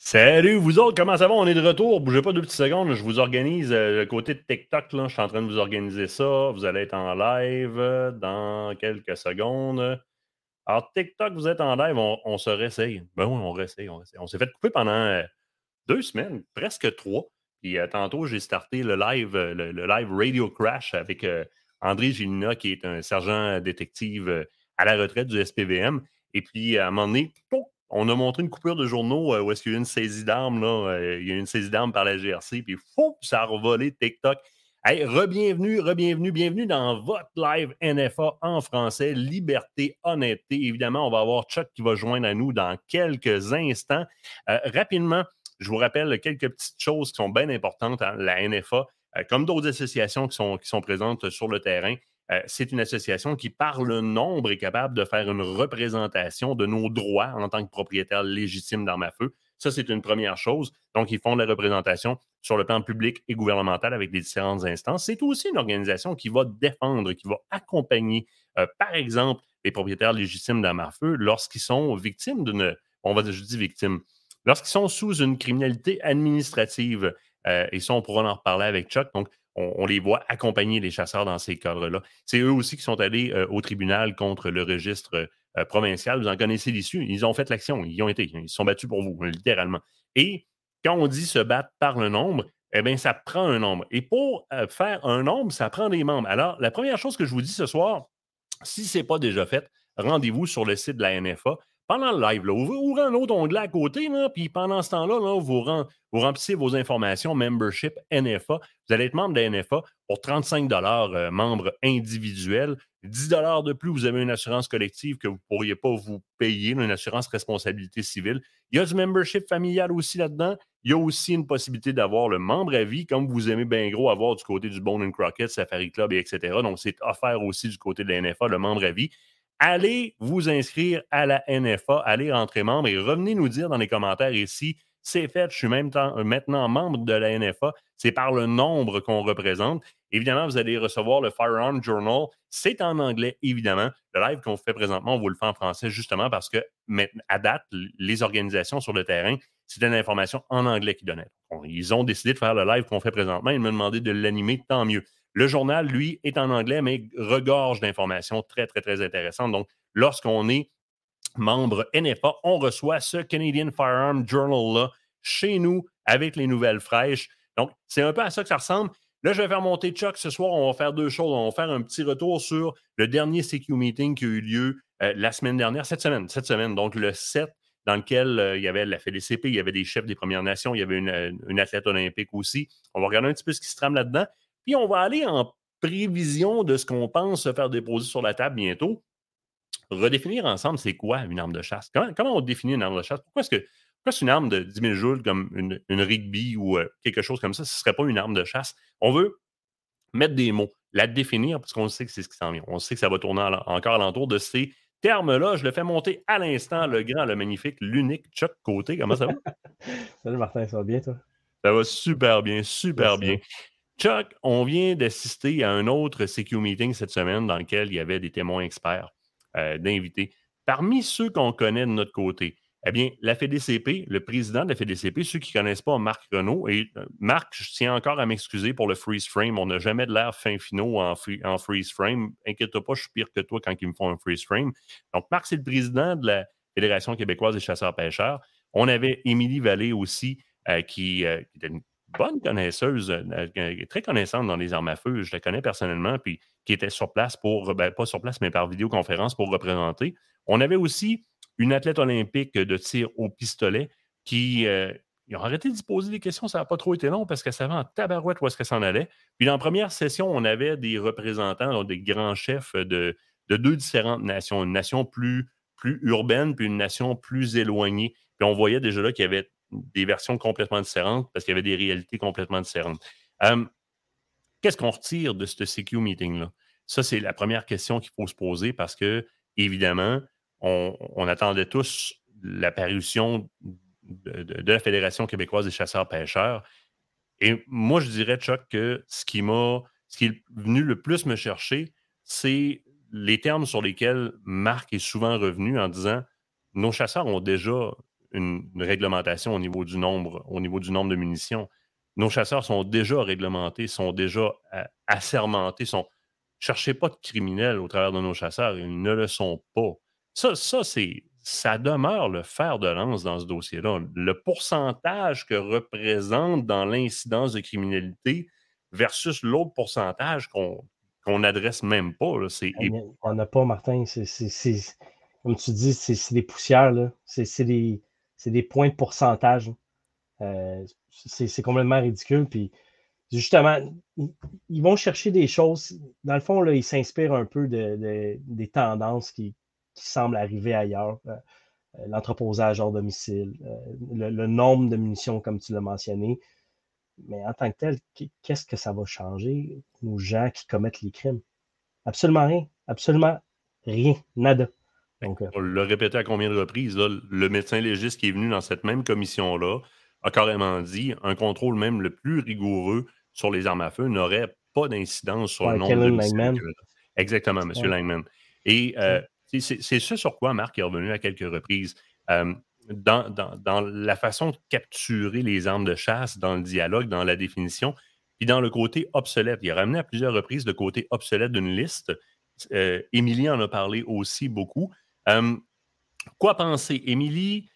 Salut, vous autres, comment ça va? On est de retour. Bougez pas 2 petites secondes. Je vous organise le côté de TikTok. Là. Je suis en train de vous organiser ça. Vous allez être en live dans quelques secondes. Alors, TikTok, vous êtes en live. On se réessaye. Ben oui, on réessaye, on réessaye. On s'est fait couper pendant 2 semaines, presque trois. Puis tantôt, j'ai starté le live, le live Radio Crash avec André Gélina, qui est un sergent détective à la retraite du SPVM. Et puis, à un moment donné, pouf, on a montré une coupure de journaux où est-ce qu'il y a eu une saisie d'armes. Il y a eu une saisie d'armes par la GRC, puis fou, ça a revolé TikTok. Hey, bienvenue dans votre live NFA en français, liberté, honnêteté. Évidemment, on va avoir Chuck qui va joindre à nous dans quelques instants. Rapidement, je vous rappelle quelques petites choses qui sont bien importantes. Hein. La NFA, comme d'autres associations qui sont présentes sur le terrain, c'est une association qui, par le nombre, est capable de faire une représentation de nos droits en tant que propriétaire légitime d'armes à feu. Ça, c'est une première chose. Donc, ils font de la représentation sur le plan public et gouvernemental avec les différentes instances. C'est aussi une organisation qui va défendre, qui va accompagner, par exemple, les propriétaires légitimes d'armes à feu lorsqu'ils sont victimes je dis victimes, lorsqu'ils sont sous une criminalité administrative. Et ça, on pourra en reparler avec Chuck. Donc, on les voit accompagner les chasseurs dans ces cadres-là. C'est eux aussi qui sont allés au tribunal contre le registre provincial. Vous en connaissez l'issue. Ils ont fait l'action. Ils y ont été. Ils se sont battus pour vous, littéralement. Et quand on dit se battre par le nombre, eh bien, ça prend un nombre. Et pour faire un nombre, ça prend des membres. Alors, la première chose que je vous dis ce soir, si ce n'est pas déjà fait, rendez-vous sur le site de la NFA. Pendant le live, là, ouvrez un autre onglet à côté, là, puis pendant ce temps-là, là, vous remplissez vos informations Membership NFA. Vous allez être membre de la NFA pour 35 membre individuel. 10 de plus, vous avez une assurance collective que vous ne pourriez pas vous payer, une assurance responsabilité civile. Il y a du membership familial aussi là-dedans. Il y a aussi une possibilité d'avoir le membre à vie, comme vous aimez bien gros avoir du côté du Bone and Crockett, Safari Club, etc. Donc, c'est offert aussi du côté de la NFA, le membre à vie. Allez vous inscrire à la NFA, allez rentrer membre et revenez nous dire dans les commentaires ici, c'est fait, je suis maintenant membre de la NFA. C'est par le nombre qu'on représente. Évidemment, vous allez recevoir le Firearm Journal. C'est en anglais, évidemment. Le live qu'on fait présentement, on vous le fait en français justement parce que, à date, les organisations sur le terrain, c'était une information en anglais qu'ils donnaient. Ils ont décidé de faire le live qu'on fait présentement. Ils m'ont demandé de l'animer, tant mieux. Le journal, lui, est en anglais, mais regorge d'informations très, très, très intéressantes. Donc, lorsqu'on est membre NFA, on reçoit ce Canadian Firearm Journal-là chez nous avec les nouvelles fraîches. Donc, c'est un peu à ça que ça ressemble. Là, je vais faire monter Chuck. Ce soir, on va faire deux choses. On va faire un petit retour sur le dernier CQ Meeting qui a eu lieu la semaine dernière, cette semaine, donc le 7, dans lequel il y avait la FDCP, il y avait des chefs des Premières Nations, il y avait une athlète olympique aussi. On va regarder un petit peu ce qui se trame là-dedans. Puis, on va aller en prévision de ce qu'on pense se faire déposer sur la table bientôt. Redéfinir ensemble, c'est quoi une arme de chasse? Comment on définit une arme de chasse? Pourquoi c'est une arme de 10 000 joules comme une Rigby ou quelque chose comme ça? Ce ne serait pas une arme de chasse. On veut mettre des mots, la définir, parce qu'on sait que c'est ce qui s'en vient. On sait que ça va tourner encore alentour de ces termes-là. Je le fais monter à l'instant, le grand, le magnifique, l'unique Chuck Côté. Comment ça va? Salut Martin, ça va bien toi? Ça va super bien, super Yes, bien. Chuck, on vient d'assister à un autre CQ Meeting cette semaine dans lequel il y avait des témoins experts d'invités. Parmi ceux qu'on connaît de notre côté, eh bien, la FDCP, le président de la FDCP, ceux qui ne connaissent pas Marc Renault, et Marc, je tiens encore à m'excuser pour le freeze frame. On n'a jamais de l'air fin finaux en freeze frame. Inquiète-toi pas, je suis pire que toi quand ils me font un freeze frame. Donc, Marc, c'est le président de la Fédération québécoise des chasseurs-pêcheurs. On avait Émilie Vallée aussi, qui était une bonne connaisseuse, très connaissante dans les armes à feu. Je la connais personnellement, puis qui était sur place pas sur place, mais par vidéoconférence pour représenter. On avait aussi une athlète olympique de tir au pistolet qui ils ont arrêté d'y poser des questions, ça n'a pas trop été long parce qu'elle savait en tabarouette où est-ce qu'elle s'en allait. Puis dans la première session, on avait des représentants, donc des grands chefs de deux différentes nations, une nation plus urbaine, puis une nation plus éloignée. Puis on voyait déjà là qu'il y avait des versions complètement différentes parce qu'il y avait des réalités complètement différentes. Qu'est-ce qu'on retire de ce CQ meeting-là? Ça, c'est la première question qu'il faut se poser parce que, évidemment, on attendait tous l'apparition de la Fédération québécoise des chasseurs-pêcheurs. Et moi, je dirais, Chuck, que ce qui est venu le plus me chercher, c'est les termes sur lesquels Marc est souvent revenu en disant nos chasseurs ont déjà une réglementation au niveau du nombre de munitions. Nos chasseurs sont déjà réglementés, sont déjà assermentés. Cherchez pas de criminels au travers de nos chasseurs, ils ne le sont pas. Ça demeure le fer de lance dans ce dossier-là. Le pourcentage que représente dans l'incidence de criminalité versus l'autre pourcentage qu'on n'adresse même pas, là, c'est Il n'y en a pas, Martin. Comme tu dis, c'est des poussières, là. C'est des points de pourcentage. C'est complètement ridicule. Puis justement, ils vont chercher des choses. Dans le fond, là, ils s'inspirent un peu des tendances qui semblent arriver ailleurs. L'entreposage hors domicile, le nombre de munitions, comme tu l'as mentionné. Mais en tant que tel, qu'est-ce que ça va changer aux gens qui commettent les crimes? Absolument rien. Absolument rien. Nada. Donc, on l'a répété à combien de reprises, là, le médecin légiste qui est venu dans cette même commission-là a carrément dit un contrôle même le plus rigoureux sur les armes à feu n'aurait pas d'incidence sur le nombre de missiles. Exactement, M. Langman. Et c'est ce sur quoi Marc est revenu à quelques reprises. Dans la façon de capturer les armes de chasse, dans le dialogue, dans la définition, puis dans le côté obsolète. Il a ramené à plusieurs reprises le côté obsolète d'une liste. Émilie en a parlé aussi beaucoup. Quoi penser? Émilie,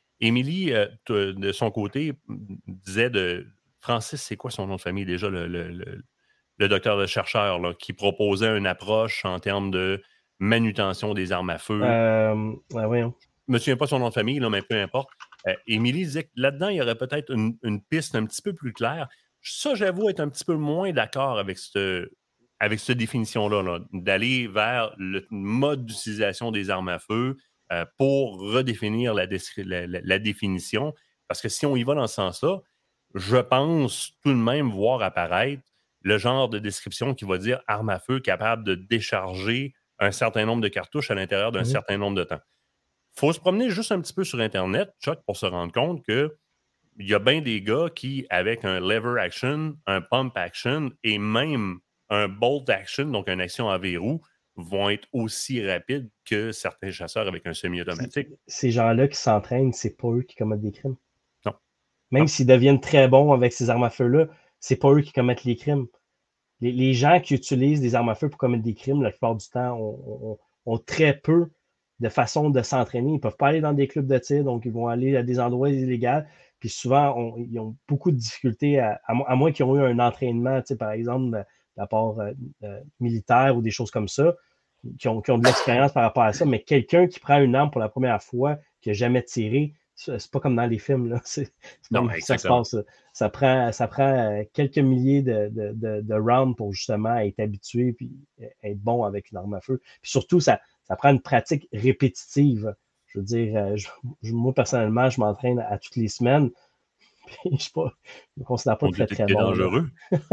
de son côté, disait de... Francis, c'est quoi son nom de famille déjà, le docteur de chercheur là, qui proposait une approche en termes de manutention des armes à feu. Voyons. Je ne me souviens pas son nom de famille, là, mais peu importe. Émilie disait que là-dedans, il y aurait peut-être une piste un petit peu plus claire. Ça, j'avoue être un petit peu moins d'accord avec cette définition-là, là, d'aller vers le mode d'utilisation des armes à feu pour redéfinir la définition. Parce que si on y va dans ce sens-là, je pense tout de même voir apparaître le genre de description qui va dire arme à feu capable de décharger un certain nombre de cartouches à l'intérieur d'un certain nombre de temps. Il faut se promener juste un petit peu sur Internet, Chuck, pour se rendre compte qu'il y a bien des gars qui, avec un lever action, un pump action et même un bolt action, donc une action à verrou, vont être aussi rapides que certains chasseurs avec un semi-automatique. Ces gens-là qui s'entraînent, c'est pas eux qui commettent des crimes. Non. Même s'ils deviennent très bons avec ces armes à feu-là, c'est pas eux qui commettent les crimes. Les gens qui utilisent des armes à feu pour commettre des crimes, la plupart du temps, ont très peu de façons de s'entraîner. Ils ne peuvent pas aller dans des clubs de tir, donc ils vont aller à des endroits illégaux. Puis souvent, ils ont beaucoup de difficultés, à moins qu'ils aient eu un entraînement, par exemple, de la part militaire ou des choses comme ça, qui ont de l'expérience par rapport à ça. Mais quelqu'un qui prend une arme pour la première fois, qui n'a jamais tiré, c'est pas comme dans les films, là. Non, ça se passe. Ça prend quelques milliers de rounds pour justement être habitué puis être bon avec une arme à feu. Puis surtout, ça prend une pratique répétitive. Je veux dire, moi, personnellement, je m'entraîne à toutes les semaines. Puis je ne me considère pas très bon. Dangereux.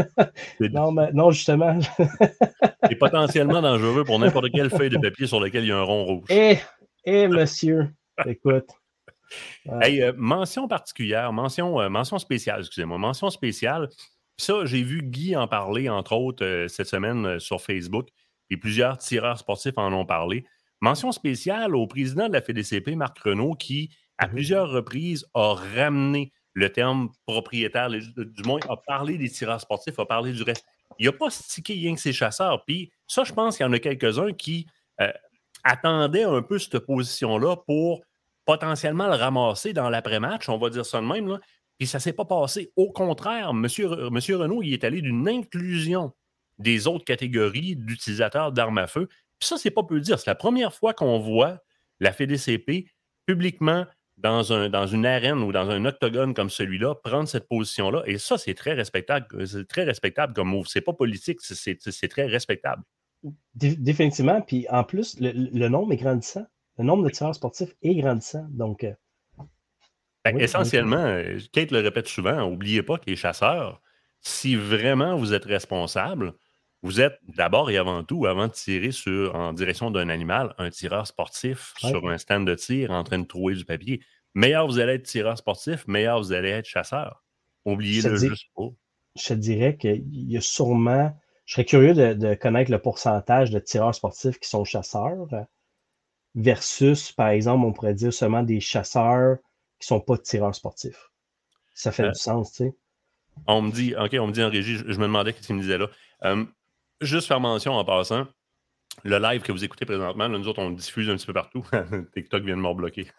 Non, justement. C'est potentiellement dangereux pour n'importe quelle feuille de papier sur laquelle il y a un rond rouge. Monsieur, écoute. Hey, mention particulière, mention spéciale, excusez-moi, mention spéciale. Ça, j'ai vu Guy en parler, entre autres, cette semaine sur Facebook, et plusieurs tireurs sportifs en ont parlé. Mention spéciale au président de la FDCP, Marc Renaud, qui, à plusieurs reprises, a ramené le terme propriétaire, du moins, a parlé des tireurs sportifs, a parlé du reste. Il n'a pas stické rien que ses chasseurs. Puis ça, je pense qu'il y en a quelques-uns qui attendaient un peu cette position-là pour potentiellement le ramasser dans l'après-match, on va dire ça de même, là. Puis ça ne s'est pas passé. Au contraire, M. Renaud, il est allé d'une inclusion des autres catégories d'utilisateurs d'armes à feu. Puis ça, c'est pas peu le dire. C'est la première fois qu'on voit la FDCP publiquement dans une arène ou dans un octogone comme celui-là prendre cette position-là. Et ça, c'est très respectable. C'est très respectable comme move. C'est pas politique, c'est très respectable. Définitivement. Puis en plus, le nombre est grandissant. Le nombre de tireurs sportifs est grandissant. Donc, oui, essentiellement, Kate le répète souvent, n'oubliez pas que les chasseurs, si vraiment vous êtes responsable, vous êtes d'abord et avant tout, avant de tirer en direction d'un animal, un tireur sportif sur un stand de tir en train de trouer du papier. Meilleur vous allez être tireur sportif, meilleur vous allez être chasseur. Oubliez-le juste pas. Je te dirais qu'il y a sûrement... Je serais curieux de connaître le pourcentage de tireurs sportifs qui sont chasseurs versus, par exemple, on pourrait dire seulement des chasseurs qui ne sont pas tireurs sportifs. Ça fait du sens, tu sais. On me dit en régie, je me demandais ce qu'il me disait là. Juste faire mention en passant, le live que vous écoutez présentement, là, nous autres, on le diffuse un petit peu partout. TikTok vient de me bloquer.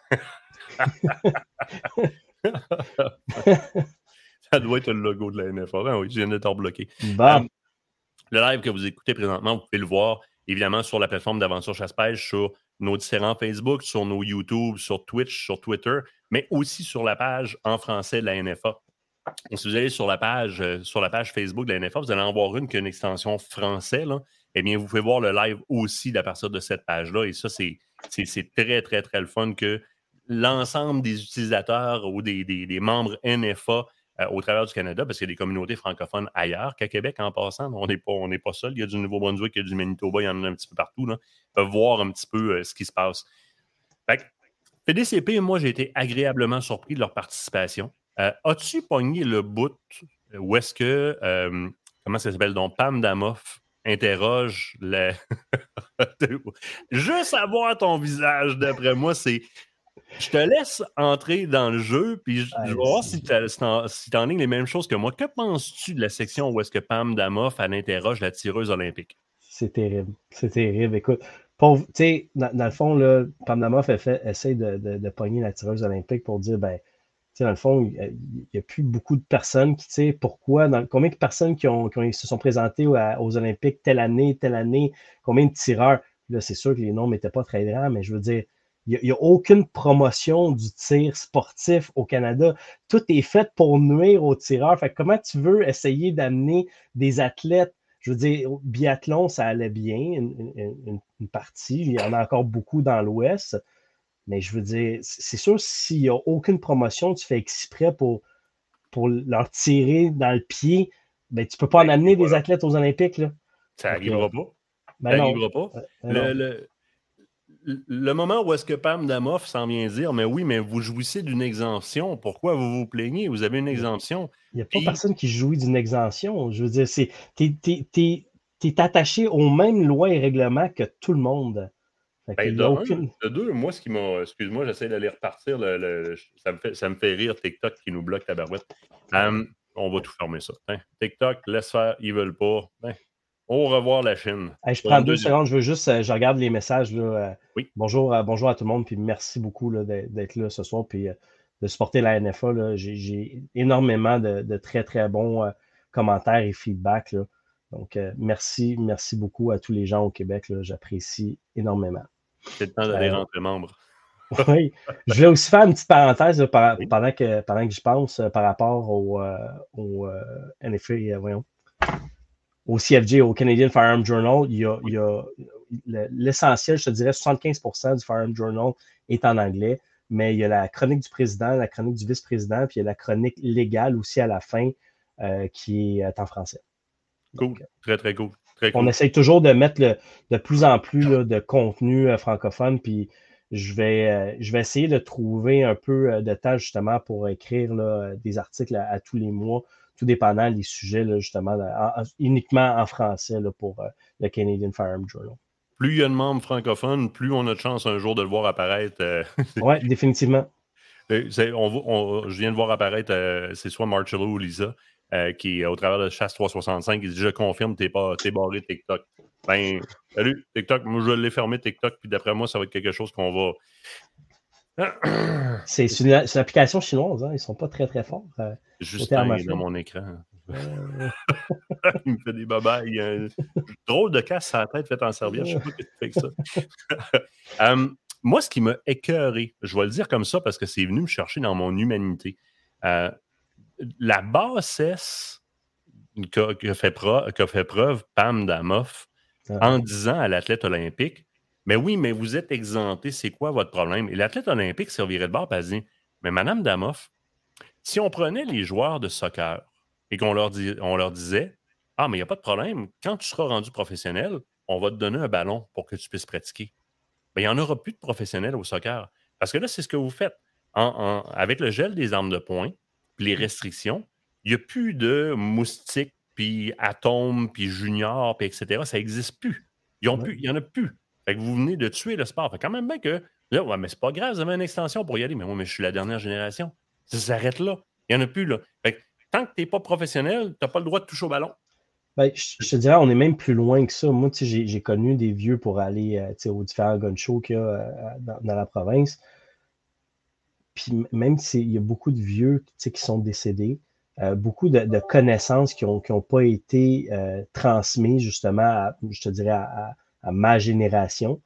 Ça doit être le logo de la NFA. Ben oui, je viens de te rebloquer. Bon. Le live que vous écoutez présentement, vous pouvez le voir, évidemment, sur la plateforme d'Aventure Chasse-Pêche, sur nos différents Facebook, sur nos YouTube, sur Twitch, sur Twitter, mais aussi sur la page en français de la NFA. Et si vous allez sur la page Facebook de la NFA, vous allez en voir une qui a une extension français, là. Eh bien, vous pouvez voir le live aussi à partir de cette page-là. Et ça, c'est très, très, très le fun que l'ensemble des utilisateurs ou des membres NFA au travers du Canada, parce qu'il y a des communautés francophones ailleurs qu'à Québec, en passant. On n'est pas seul. Il y a du Nouveau-Brunswick, il y a du Manitoba, il y en a un petit peu partout. Là. Ils peuvent voir un petit peu ce qui se passe. Fait que, PDCP, moi, j'ai été agréablement surpris de leur participation. As-tu pogné le bout où est-ce que, comment ça s'appelle, donc Pam Damoff interroge le... Juste avoir ton visage, d'après moi, c'est... Je te laisse entrer dans le jeu, puis je vais voir si tu enlignes les mêmes choses que moi. Que penses-tu de la section où est-ce que Pam Damoff, elle interroge la tireuse olympique? C'est terrible. C'est terrible. Écoute, tu sais, dans le fond, là, Pam Damoff essaie de pogner la tireuse olympique pour dire, ben, dans le fond, il n'y a plus beaucoup de personnes qui, tu sais, pourquoi, combien de personnes qui se sont présentées aux Olympiques telle année, combien de tireurs? Là, c'est sûr que les nombres n'étaient pas très grands, mais je veux dire, il n'y a aucune promotion du tir sportif au Canada. Tout est fait pour nuire aux tireurs. Fait que comment tu veux essayer d'amener des athlètes? Je veux dire, au biathlon, ça allait bien, une partie. Il y en a encore beaucoup dans l'Ouest. Mais je veux dire, c'est sûr, s'il n'y a aucune promotion, tu fais exprès pour leur tirer dans le pied, ben, tu ne peux pas en amener des athlètes aux Olympiques. Là. Ça n'arrivera pas. Ben Ça non. n'arrivera pas. Le moment où est-ce que Pam Damoff s'en vient dire, mais oui, mais vous jouissez d'une exemption, pourquoi vous vous plaignez? Vous avez une exemption. Il n'y a pas personne qui jouit d'une exemption. Je veux dire, t'es attaché aux mêmes lois et règlements que tout le monde. Ben, de deux, moi, ce qui m'a. Excuse-moi, j'essaie d'aller repartir. Ça me fait rire TikTok qui nous bloque la barouette. On va tout fermer ça. Hein. TikTok, laisse faire, ils veulent pas. Hein. Au revoir la Chine. Hey, je prends 2 secondes, je regarde les messages. Là, oui. Bonjour à tout le monde, puis merci beaucoup là, d'être là ce soir, puis de supporter la NFA. Là. J'ai énormément de très, très bons commentaires et feedback. Là. Donc, merci beaucoup à tous les gens au Québec. Là. J'apprécie énormément. C'est le temps d'aller rentrer membre. Oui. Je voulais aussi faire une petite parenthèse là, pendant que j'y pense par rapport au NFA, voyons. Au CFJ, au Canadian Firearm Journal, il y a l'essentiel, je te dirais 75% du Firearm Journal est en anglais, mais il y a la chronique du président, la chronique du vice-président, puis il y a la chronique légale aussi à la fin qui est en français. Cool, donc, très, très cool. Très on cool. essaye toujours de mettre de plus en plus là, de contenu francophone, puis je vais essayer de trouver un peu de temps justement pour écrire là, des articles à tous les mois, tout dépendant des sujets, là, justement, uniquement en français là, pour le Canadian Firearm Journal. Plus il y a de membres francophones, plus on a de chance un jour de le voir apparaître. Oui, définitivement. Je viens de voir apparaître, c'est soit Marcello ou Lisa, qui, au travers de Chasse 365, qui dit « Je confirme, t'es barré TikTok. » Ben, salut, TikTok. Moi, je l'ai fermé, TikTok, puis d'après moi, ça va être quelque chose qu'on va... C'est une application chinoise, hein? Ils sont pas très, très forts. Justin est dans mon écran. Il me fait des babayes. Drôle de casse à la tête fait en serviette. Je sais pas ce que tu fais avec ça. Moi, ce qui m'a écœuré, je vais le dire comme ça parce que c'est venu me chercher dans mon humanité. La bassesse qu'a fait preuve Pam Damoff en disant à l'athlète olympique, mais oui, mais vous êtes exempté, c'est quoi votre problème? Et l'athlète olympique servirait de bord et elle dit, mais Madame Damoff, si on prenait les joueurs de soccer et qu'on leur disait, ah, mais il n'y a pas de problème, quand tu seras rendu professionnel, on va te donner un ballon pour que tu puisses pratiquer. Bien, il n'y en aura plus de professionnels au soccer. Parce que là, c'est ce que vous faites. Avec le gel des armes de poing, puis les restrictions, il n'y a plus de moustiques, puis atomes, puis juniors, puis etc. Ça n'existe plus. Il n'y en a plus. Fait que vous venez de tuer le sport. Fait quand même bien que Là, ouais, mais c'est pas grave, vous avez une extension pour y aller. Mais moi, mais je suis la dernière génération. Ça s'arrête là. Il n'y en a plus, là. Fait que, tant que tu n'es pas professionnel, tu n'as pas le droit de toucher au ballon. Ben, je te dirais, on est même plus loin que ça. Moi, tu sais, j'ai connu des vieux pour aller tu sais, aux différents gun shows qu'il y a dans la province. Puis même s'il y a beaucoup de vieux tu sais, qui sont décédés, beaucoup de connaissances qui ont pas été transmises justement, je te dirais, à ma génération.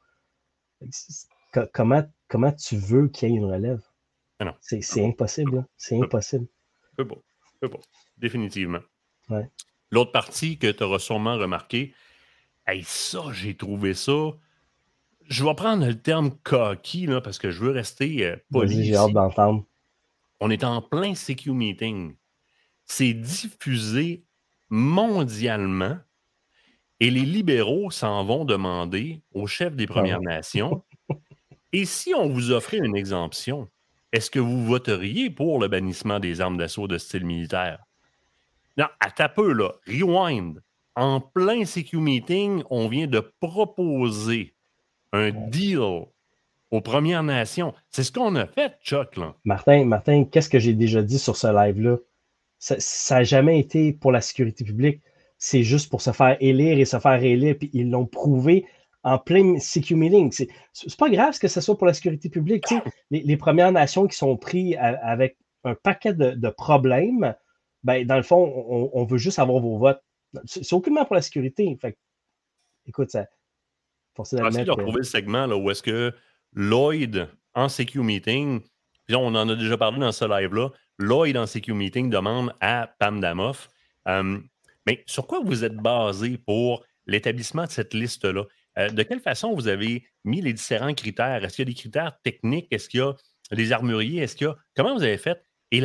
Comment tu veux qu'il y ait une relève? Ah non, C'est impossible, là. C'est je peux impossible. je peux pas. Je peux pas. Définitivement. Ouais. L'autre partie que tu auras sûrement remarqué, hey, ça, j'ai trouvé ça. Je vais prendre le terme coquille, là, parce que je veux rester poli Vas-y, j'ai hâte ici. d'entendre. On est en plein CQ meeting. C'est diffusé mondialement et les libéraux s'en vont demander au chef des Ah Premières non. Nations, et si on vous offrait une exemption, est-ce que vous voteriez pour le bannissement des armes d'assaut de style militaire? Non, à peu, là. Rewind. En plein CQ meeting, on vient de proposer un deal aux Premières Nations. C'est ce qu'on a fait, Chuck, là. Martin, qu'est-ce que j'ai déjà dit sur ce live-là? Ça n'a jamais été pour la sécurité publique. C'est juste pour se faire élire et se faire élire. Puis ils l'ont prouvé en plein CQ meeting. C'est pas grave que ce soit pour la sécurité publique. Tu sais, les Premières Nations qui sont pris avec un paquet de problèmes, ben, dans le fond, on veut juste avoir vos votes. C'est aucunement pour la sécurité. Fait que, écoute, ça, forcé Je vais essayer de d'admettre que. retrouver le segment là, où est-ce que Lloyd, en CQ Meeting, puis on en a déjà parlé dans ce live-là, Lloyd, en CQ Meeting, demande à Pam Damoff, mais sur quoi vous êtes basé pour l'établissement de cette liste-là? De quelle façon vous avez mis les différents critères? Est-ce qu'il y a des critères techniques? Est-ce qu'il y a des armuriers? Est-ce qu'il y a... Comment vous avez fait? Et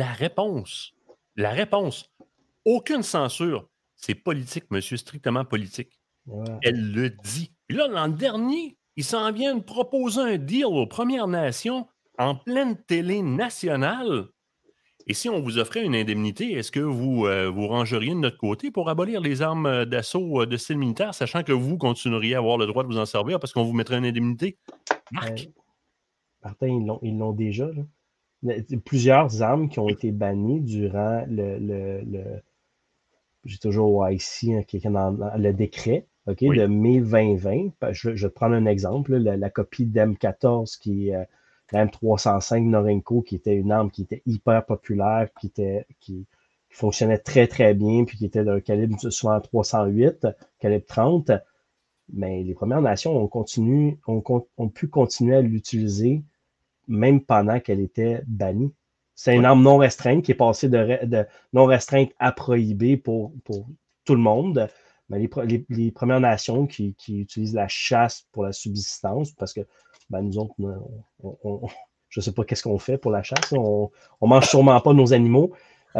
la réponse, aucune censure. C'est politique, monsieur, strictement politique. Ouais. Elle le dit. Puis là, l'an dernier, ils s'en viennent proposer un deal aux Premières Nations en pleine télé nationale. Et si on vous offrait une indemnité, est-ce que vous rangeriez de notre côté pour abolir les armes d'assaut de style militaire, sachant que vous continueriez à avoir le droit de vous en servir parce qu'on vous mettrait une indemnité? Marc! Martin, ils l'ont déjà. Là. Plusieurs armes qui ont été bannies durant j'ai toujours ici hein, dans le décret Oui. de mai 2020. Je vais te prendre un exemple, la copie d'M14 qui est la M305 Norinco, qui était une arme qui était hyper populaire, qui fonctionnait très très bien, puis qui était d'un calibre souvent 308, calibre 30. Mais les Premières Nations ont pu continuer à l'utiliser même pendant qu'elle était bannie. C'est une Oui. arme non restreinte qui est passée de non restreinte à prohibée pour tout le monde. Mais les Premières Nations qui utilisent la chasse pour la subsistance, parce que ben, nous autres, je ne sais pas qu'est-ce qu'on fait pour la chasse. On mange sûrement pas nos animaux.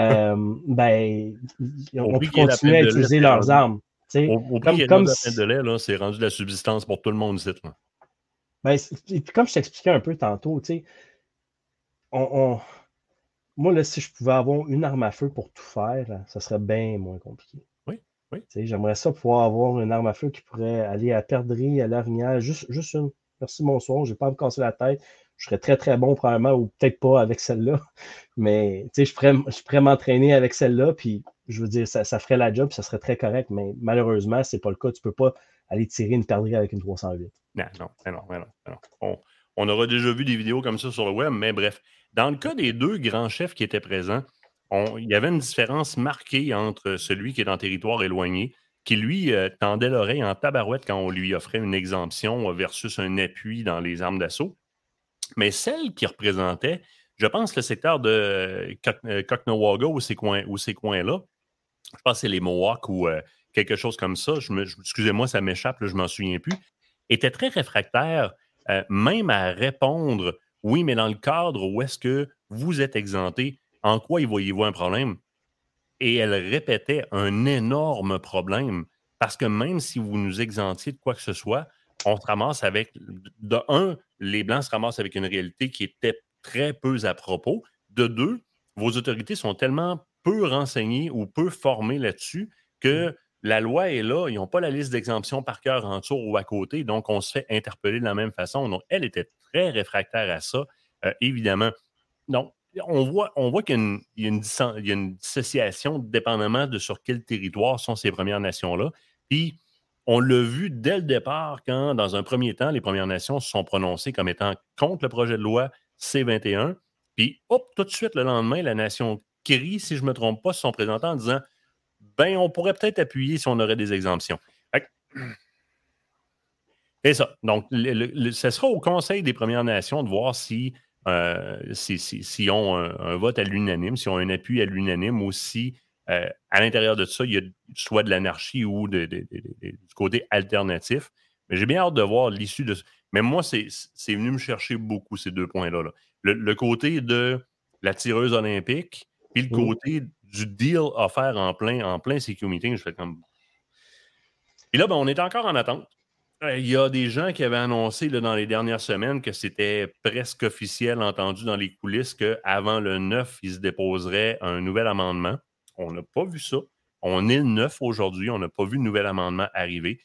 Ben, Au on prix peut qu'il y ait la continuer peine à de lait, utiliser c'est leurs rendu. armes. Au prix qu'il y ait Comme la peine de lait, là, c'est rendu de la subsistance pour tout le monde ici. Là. ben, comme je t'expliquais un peu tantôt, on, moi, là, si je pouvais avoir une arme à feu pour tout faire, ça serait bien moins compliqué. Oui, oui. J'aimerais ça pouvoir avoir une arme à feu qui pourrait aller à Perdrix, à l'Orignal, juste une. Merci, bonsoir, je n'ai pas à me casser la tête. Je serais très, très bon, probablement, ou peut-être pas avec celle-là. Mais je pourrais m'entraîner avec celle-là, puis je veux dire, ça ferait la job, ça serait très correct. Mais malheureusement, c'est pas le cas. Tu peux pas aller tirer une Perdrix avec une 308. Non. On aura déjà vu des vidéos comme ça sur le web, mais bref. Dans le cas des deux grands chefs qui étaient présents, il y avait une différence marquée entre celui qui est en territoire éloigné, qui lui tendait l'oreille en tabarouette quand on lui offrait une exemption versus un appui dans les armes d'assaut. Mais celle qui représentait, je pense, le secteur de Cocknowaga ou ces coins-là, je pense que c'est les Mohawks ou quelque chose comme ça, excusez-moi, ça m'échappe, là, je ne m'en souviens plus, était très réfractaire, même à répondre oui, mais dans le cadre où est-ce que vous êtes exempté, en quoi y voyez-vous un problème? Et elle répétait un énorme problème parce que même si vous nous exemptiez de quoi que ce soit, on se ramasse avec, de un, les Blancs se ramassent avec une réalité qui était très peu à propos. De deux, vos autorités sont tellement peu renseignées ou peu formées là-dessus que la loi est là, ils n'ont pas la liste d'exemptions par cœur en dessous ou à côté, donc on se fait interpeller de la même façon. Donc, elle était très réfractaire à ça, évidemment. Donc, on voit qu'il y a une dissociation dépendamment de sur quel territoire sont ces Premières Nations-là. Puis, on l'a vu dès le départ quand, dans un premier temps, les Premières Nations se sont prononcées comme étant contre le projet de loi C-21. Puis, hop, tout de suite, le lendemain, la nation Crie, si je ne me trompe pas, se sont présentés en disant ben, on pourrait peut-être appuyer si on aurait des exemptions. C'est ça. Donc, ce sera au Conseil des Premières Nations de voir si ont un vote à l'unanime, si ont un appui à l'unanime ou si, à l'intérieur de ça, il y a soit de l'anarchie ou du côté alternatif. Mais j'ai bien hâte de voir l'issue de ça. Mais moi, c'est venu me chercher beaucoup, ces deux points-là. Là. Le côté de la tireuse olympique puis le côté du deal offert en plein CQ meeting, je fais comme... Puis là, ben, on est encore en attente. Il y a des gens qui avaient annoncé là, dans les dernières semaines que c'était presque officiel, entendu dans les coulisses, qu'avant le 9, ils se déposeraient un nouvel amendement. On n'a pas vu ça. On est le 9 aujourd'hui. On n'a pas vu de nouvel amendement arriver.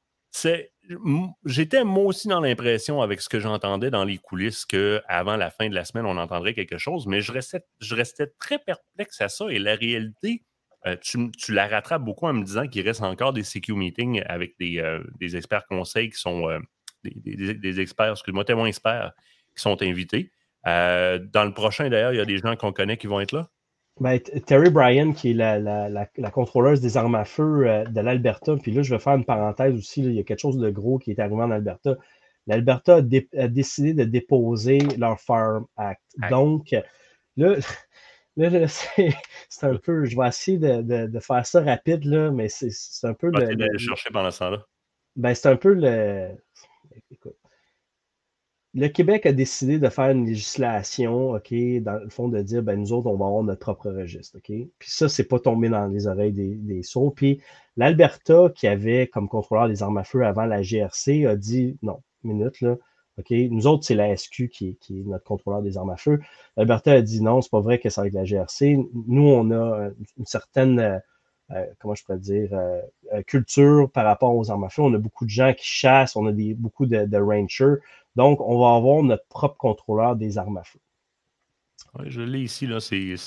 J'étais moi aussi dans l'impression, avec ce que j'entendais dans les coulisses, qu'avant la fin de la semaine, on entendrait quelque chose, mais je restais très perplexe à ça. Et la réalité, tu la rattrapes beaucoup en me disant qu'il reste encore des CQ meetings avec des experts conseils qui sont des experts, excuse-moi, témoins experts qui sont invités. Dans le prochain, d'ailleurs, il y a des gens qu'on connaît qui vont être là. Ben, Terry Bryan, qui est la contrôleuse des armes à feu de l'Alberta, puis là, je vais faire une parenthèse aussi, là, il y a quelque chose de gros qui est arrivé en Alberta. L'Alberta a décidé de déposer leur Farm Act. Donc, là, c'est un peu, je vais essayer de faire ça rapide, là, mais c'est un peu d'aller chercher pendant ce temps-là. Ben, c'est un peu écoute, le Québec a décidé de faire une législation, OK, dans le fond, de dire, ben, nous autres, on va avoir notre propre registre, OK? Puis ça, c'est pas tombé dans les oreilles des sourds. Puis l'Alberta, qui avait comme contrôleur des armes à feu avant la GRC, a dit, non, minute, là, OK? Nous autres, c'est la SQ qui est notre contrôleur des armes à feu. L'Alberta a dit, non, c'est pas vrai que ça va être la GRC. Nous, on a une certaine... comment je pourrais dire, culture par rapport aux armes à feu. On a beaucoup de gens qui chassent, on a beaucoup de rangers. Donc, on va avoir notre propre contrôleur des armes à feu. Oui, je l'ai ici, là.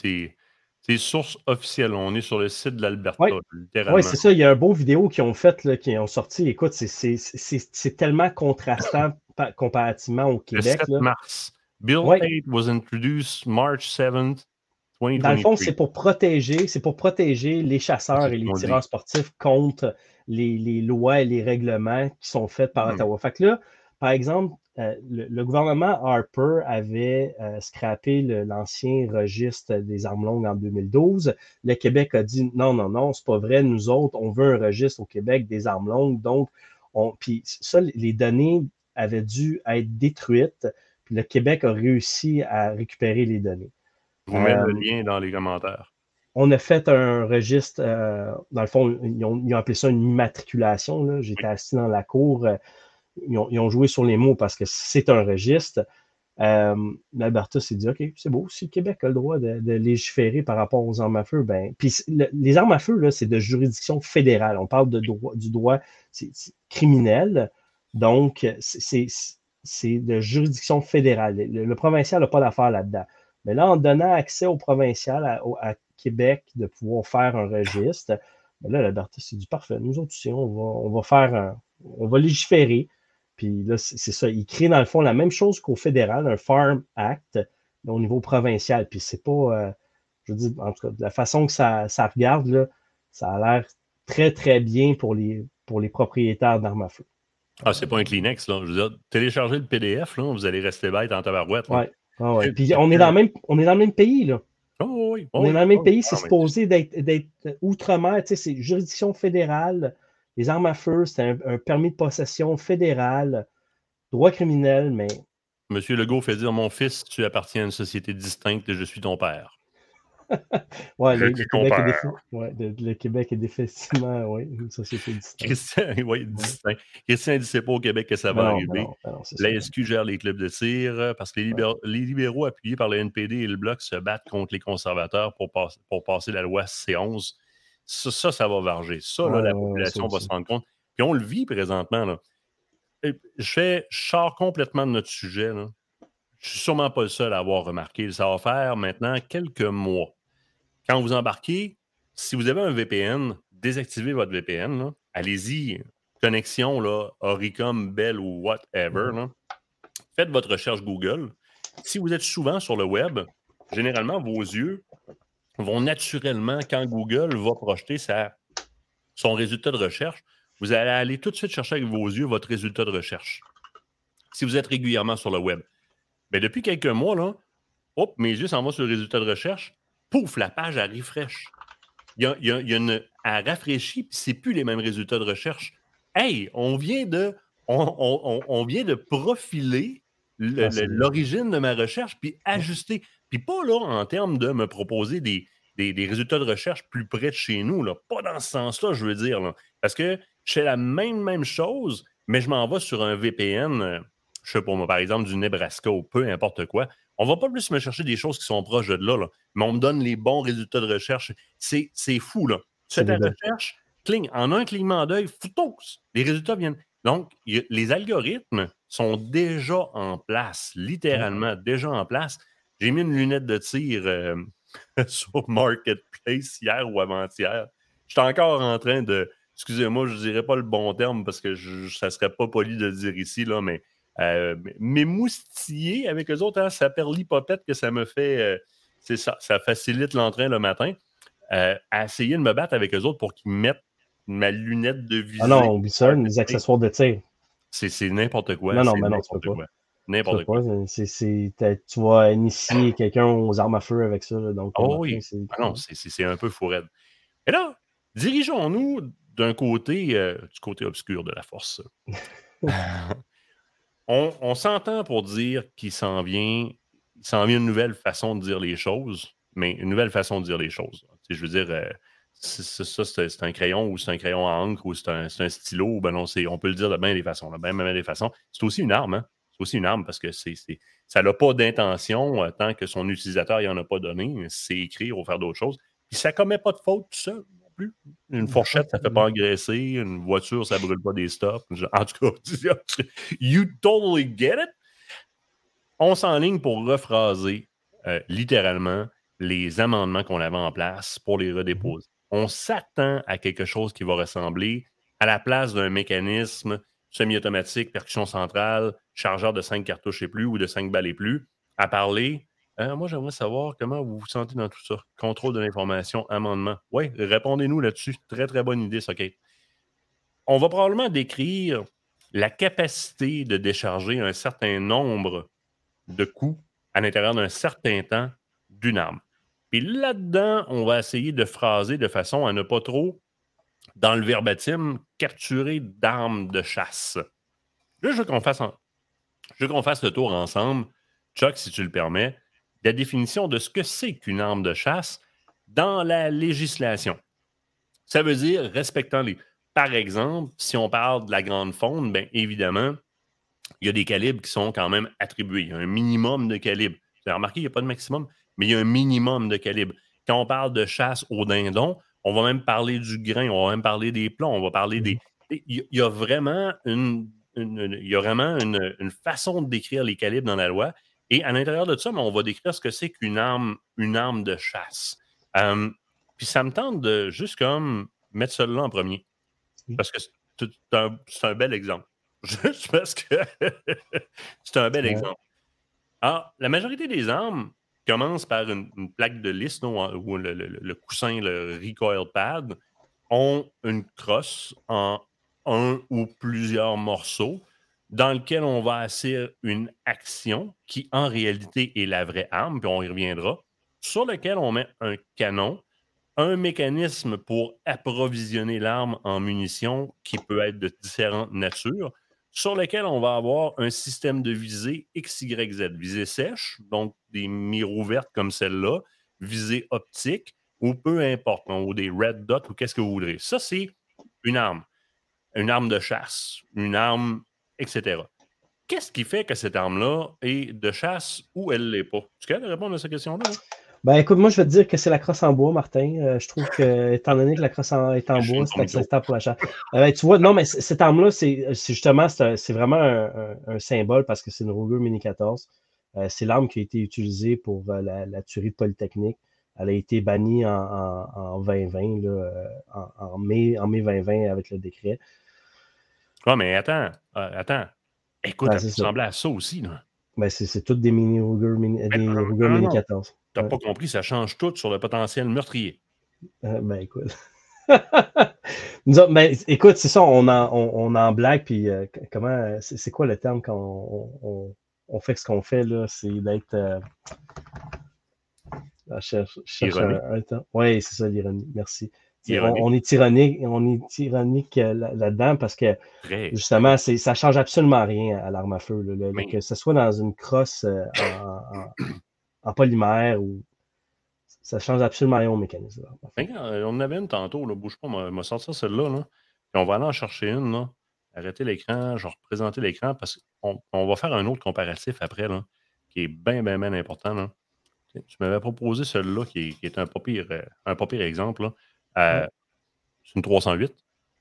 C'est source officielle. On est sur le site de l'Alberta, oui. littéralement. Oui, c'est ça. Il y a un beau vidéo qu'ils ont fait, là, qui ont sorti. Écoute, c'est tellement contrastant comparativement au Québec. Le 7 mars. Bill 8 was introduced March 7th, 2023. Dans le fond, c'est pour protéger les chasseurs et les tireurs sportifs contre les lois et les règlements qui sont faits par Ottawa. Fait que là, par exemple, le gouvernement Harper avait scrappé l'ancien registre des armes longues en 2012. Le Québec a dit non, c'est pas vrai. Nous autres, on veut un registre au Québec des armes longues. Donc, puis ça, les données avaient dû être détruites. Puis le Québec a réussi à récupérer les données. Je vous mets le lien dans les commentaires. On a fait un registre, dans le fond, ils ont appelé ça une immatriculation. Là. J'étais assis dans la cour, ils ont joué sur les mots parce que c'est un registre. L'Alberta s'est dit, OK, c'est beau, si le Québec a le droit de légiférer par rapport aux armes à feu, ben, puis les armes à feu, là, c'est de juridiction fédérale. On parle du droit criminel, donc c'est de juridiction fédérale. Le provincial n'a pas d'affaire là-dedans. Mais là, en donnant accès au provincial, à Québec, de pouvoir faire un registre, ben là, l'Alberta s'est dit, parfait, nous autres aussi, on va légiférer. Puis là, c'est ça. Il crée dans le fond la même chose qu'au fédéral, un Farm Act, mais au niveau provincial. Puis c'est pas, je veux dire, en tout cas, de la façon que ça regarde, là, ça a l'air très, très bien pour les propriétaires d'armes à feu. Ah, c'est pas un Kleenex, là. Je veux dire, téléchargez le PDF, là, vous allez rester bête en tabarouette. Oui. Ouais. Puis on est dans le même pays, là. Oh, oui. On est dans le même pays, c'est supposé d'être outre-mer, tu sais, c'est juridiction fédérale. Les armes à feu, c'est un permis de possession fédéral, droit criminel, mais... Monsieur Legault fait dire, mon fils, tu appartiens à une société distincte et je suis ton père. Ouais, le Québec est définitivement une société distincte. Distinct. Christian ne dit pas au Québec que ça va arriver. La SQ gère les clubs de tir parce que les libéraux appuyés par le NPD et le Bloc se battent contre les conservateurs pour passer la loi C11. ça va varger. Ça, là, Ouais, la ouais, ça population va aussi. se rendre compte. Puis on le vit présentement. Là. Je sors complètement de notre sujet. Là. Je suis sûrement pas le seul à avoir remarqué. Ça va faire maintenant quelques mois. Quand vous embarquez, si vous avez un VPN, désactivez votre VPN. Là. Allez-y, connexion, là, Oricom, Bell ou whatever. Mhm. Là. Faites votre recherche Google. Si vous êtes souvent sur le web, généralement, vos yeux vont naturellement, quand Google va projeter son résultat de recherche, vous allez aller tout de suite chercher avec vos yeux votre résultat de recherche. Si vous êtes régulièrement sur le web. Mais depuis quelques mois, là, hop, mes yeux s'en vont sur le résultat de recherche. Pouf, la page, elle refresh. Il y a elle rafraîchit, puis c'est plus les mêmes résultats de recherche. Hey, on vient de profiler Ah, c'est bien. l'origine de ma recherche, puis Ouais. ajuster. Puis pas là en termes de me proposer des résultats de recherche plus près de chez nous. Là. Pas dans ce sens-là, je veux dire. Là. Parce que je fais la même chose, mais je m'en vais sur un VPN, je sais pas moi, par exemple, du Nebraska ou peu importe quoi. On va pas plus me chercher des choses qui sont proches de là, mais on me donne les bons résultats de recherche. C'est fou, là. Tu C'est fais ta des belles. recherche, cling, en un clignement d'œil, foutos, les résultats viennent. Donc, les algorithmes sont déjà en place, Ouais. littéralement déjà en place. J'ai mis une lunette de tir sur Marketplace hier ou avant-hier. J'étais encore en train de, excusez-moi, je ne dirais pas le bon terme parce que ça ne serait pas poli de le dire ici, là, mais m'émoustiller avec eux autres, hein, ça perlipopette que ça me fait, c'est ça facilite l'entrain le matin, à essayer de me battre avec eux autres pour qu'ils mettent ma lunette de Ah visée non, oublie ça, les Marketplace. accessoires de tir. C'est n'importe quoi, Non, non, c'est mais non, tu peux n'importe pas. quoi. Tu peux N'importe quoi. pas. Tu vas initier quelqu'un aux armes à feu avec ça. Là, donc, Oh Martin, oui. c'est. Ah non, c'est un peu fou raide. Et là, dirigeons-nous d'un côté, du côté obscur de la force. On s'entend pour dire il s'en vient une nouvelle façon de dire les choses, mais une nouvelle façon de dire les choses. Tu sais, je veux dire, c'est un crayon ou c'est un crayon à encre ou c'est un stylo, ben non, on peut le dire de bien des façons. De bien des façons. C'est aussi une arme, hein? C'est aussi une arme parce que ça n'a pas d'intention tant que son utilisateur n'y en a pas donné. C'est écrire ou faire d'autres choses. Puis ça ne commet pas de faute tout seul non plus. Une fourchette, ça ne fait pas engraisser. Une voiture, ça ne brûle pas des stops. En tout cas, you totally get it. On s'enligne pour rephraser littéralement les amendements qu'on avait en place pour les redéposer. On s'attend à quelque chose qui va ressembler à la place d'un mécanisme semi-automatique, percussion centrale, chargeur de 5 cartouches et plus ou de 5 balles et plus, à parler. Moi, j'aimerais savoir comment vous vous sentez dans tout ça. Contrôle de l'information, amendement. Oui, répondez-nous là-dessus. Très, très bonne idée, ça, Kate. On va probablement décrire la capacité de décharger un certain nombre de coups à l'intérieur d'un certain temps d'une arme. Puis là-dedans, on va essayer de phraser de façon à ne pas trop, dans le verbatim, capturer d'armes de chasse. Là, je veux qu'on fasse le tour ensemble, Chuck, si tu le permets, de la définition de ce que c'est qu'une arme de chasse dans la législation. Ça veut dire respectant les. Par exemple, si on parle de la grande faune, bien évidemment, il y a des calibres qui sont quand même attribués. Il y a un minimum de calibre. Vous avez remarqué, il n'y a pas de maximum, mais il y a un minimum de calibre. Quand on parle de chasse au dindon, on va même parler du grain, on va même parler des plombs, on va parler des. Il y a vraiment une façon de décrire les calibres dans la loi. Et à l'intérieur de ça, on va décrire ce que c'est qu'une arme, une arme de chasse. Euh, Puis ça me tente de juste comme mettre celui-là en premier. Parce que c'est un bel exemple. Juste parce que c'est un bel Ouais. exemple. Alors, la majorité des armes commencent par une plaque de lisse où le coussin, le recoil pad, ont une crosse en un ou plusieurs morceaux dans lequel on va assurer une action qui, en réalité, est la vraie arme, puis on y reviendra, sur lequel on met un canon, un mécanisme pour approvisionner l'arme en munitions qui peut être de différentes natures, sur lequel on va avoir un système de visée XYZ. Visée sèche, donc des mires ouvertes comme celle-là, visée optique, ou peu importe, ou des red dots, ou qu'est-ce que vous voudrez. Ça, c'est une arme. Une arme de chasse, une arme, etc. Qu'est-ce qui fait que cette arme-là est de chasse ou elle ne l'est pas? Tu peux répondre à cette question-là? Hein? Ben écoute, moi je vais te dire que c'est la crosse en bois, Martin. Je trouve que, étant donné que la crosse est en Je suis bois, une c'est mytho. acceptable pour la chair. Tu vois, non, mais cette arme-là, c'est justement, c'est vraiment un symbole parce que c'est une Ruger Mini 14. C'est l'arme qui a été utilisée pour la tuerie de Polytechnique. Elle a été bannie en 2020, là, en mai 2020 avec le décret. Ah, mais attends. Écoute, Ouais, elle peut c'est ça. ressembler à ça aussi, là. Ben, c'est toutes des mini Ruger, Mais des Ruger non, Mini non. 14. T'as Ouais. pas compris, ça change tout sur le potentiel meurtrier. Ben écoute. Ben, écoute, c'est ça, on en blague, puis comment, c'est quoi le terme quand on fait ce qu'on fait, là? C'est d'être. Je cherche Ironique. un terme. Oui, c'est ça, l'ironie. Merci. Ironique. On est tyrannique là-dedans parce que Très, justement, ça change absolument rien à l'arme à feu, là, mais que ce soit dans une crosse en polymère ou ça change absolument rien au mécanisme de l'arme à feu. regarde, on en avait une tantôt, là, bouge pas, m'a sortir celle-là, là. Puis on va aller en chercher une, là. Arrêter l'écran, je vais représenter l'écran parce qu'on va faire un autre comparatif après, là, qui est bien, bien, bien important, là. Tu m'avais proposé celui-là qui est un pas pire exemple, là. Ouais. C'est une 308.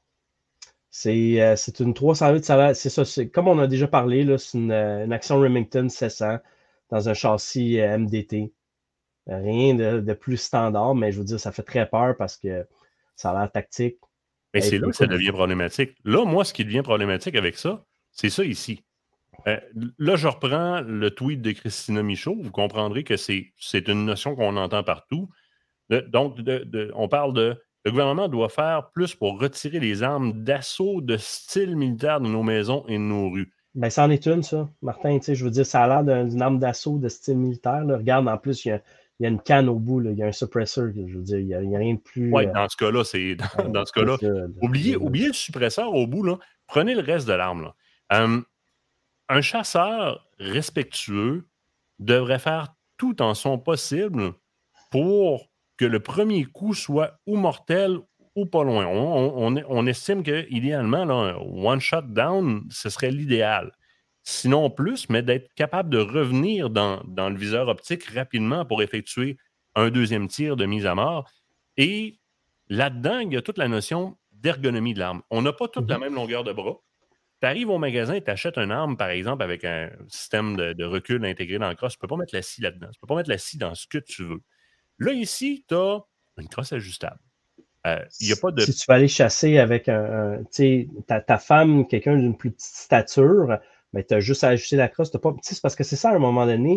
C'est une 308, c'est ça. Comme on a déjà parlé, là, c'est une Action Remington 700 dans un châssis MDT. Rien de plus standard, mais je veux dire, ça fait très peur parce que ça a l'air tactique. Mais Et c'est puis là que ça écoute, devient problématique. Là, moi, ce qui devient problématique avec ça, c'est ça ici. Euh, Là, je reprends le tweet de Christina Michaud. Vous comprendrez que c'est une notion qu'on entend partout. Donc, on parle de le gouvernement doit faire plus pour retirer les armes d'assaut de style militaire de nos maisons et de nos rues. ben, c'en est une, ça. Martin, tu sais, je veux dire, ça a l'air d'une arme d'assaut de style militaire, là. Regarde, en plus, il y a une canne au bout, là. Il y a un suppresseur. Je veux dire, il y a rien de plus. Oui, dans ce cas-là, c'est dans ce cas-là. Écoute, là, Oubliez le suppresseur au bout, là. Prenez le reste de l'arme. Là. Un chasseur respectueux devrait faire tout en son possible pour que le premier coup soit ou mortel ou pas loin. On estime que idéalement, là, un one shot down, ce serait l'idéal. Sinon plus, mais d'être capable de revenir dans le viseur optique rapidement pour effectuer un deuxième tir de mise à mort. Et là-dedans, il y a toute la notion d'ergonomie de l'arme. On n'a pas toute la même longueur de bras. Tu arrives au magasin et tu achètes une arme, par exemple, avec un système de recul intégré dans le crosse. Tu ne peux pas mettre la scie là-dedans. Tu ne peux pas mettre la scie dans ce que tu veux. Là, ici, tu as une crosse ajustable. Il n'y a pas de. Si tu vas aller chasser avec tu sais, ta femme, quelqu'un d'une plus petite stature, ben, tu as juste à ajuster la crosse. C'est parce que c'est ça, à un moment donné,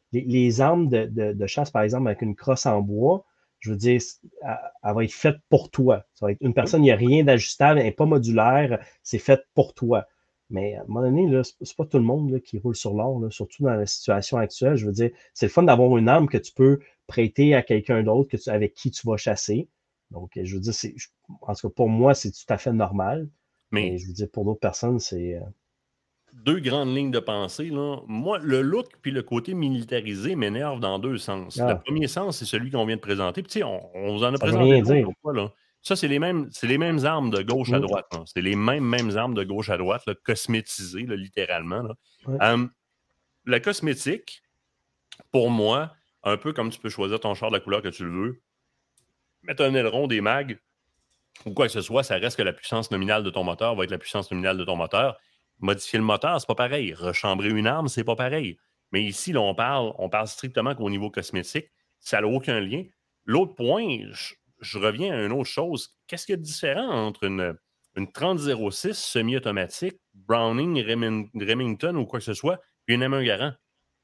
les armes de chasse, par exemple, avec une crosse en bois, je veux dire, elle va être faite pour toi. Ça va être une Oui, personne, il n'y a rien d'ajustable, elle n'est pas modulaire, c'est fait pour toi. Mais à un moment donné, là, c'est pas tout le monde là, qui roule sur l'or, là, surtout dans la situation actuelle. Je veux dire, c'est le fun d'avoir une arme que tu peux prêter à quelqu'un d'autre avec qui tu vas chasser. Donc, je veux dire, en tout cas, pour moi, c'est tout à fait normal. Mais mais je veux dire, pour d'autres personnes, c'est. deux grandes lignes de pensée. Là. Moi, le look puis le côté militarisé m'énerve dans deux sens. Le Ah, premier sens, c'est celui qu'on vient de présenter. Puis, tu sais, on vous en a ça veut présenté rien d'autres dire. l'autre fois. Là. Ça, c'est les mêmes armes de gauche à Mm, droite. Là. C'est les mêmes armes de gauche à droite, là, cosmétisées, là, littéralement. Là. ouais. La cosmétique, pour moi, un peu comme tu peux choisir ton char de la couleur que tu le veux, mettre un aileron, des mags, ou quoi que ce soit, ça reste que la puissance nominale de ton moteur va être la puissance nominale de ton moteur. Modifier le moteur, c'est pas pareil. Rechambrer une arme, c'est pas pareil. Mais ici, là, on parle strictement qu'au niveau cosmétique. Ça n'a aucun lien. L'autre point, je reviens à une autre chose. Qu'est-ce qu'il y a de différent entre une 3006 semi-automatique, Browning, Remington ou quoi que ce soit, puis une M1 Garand?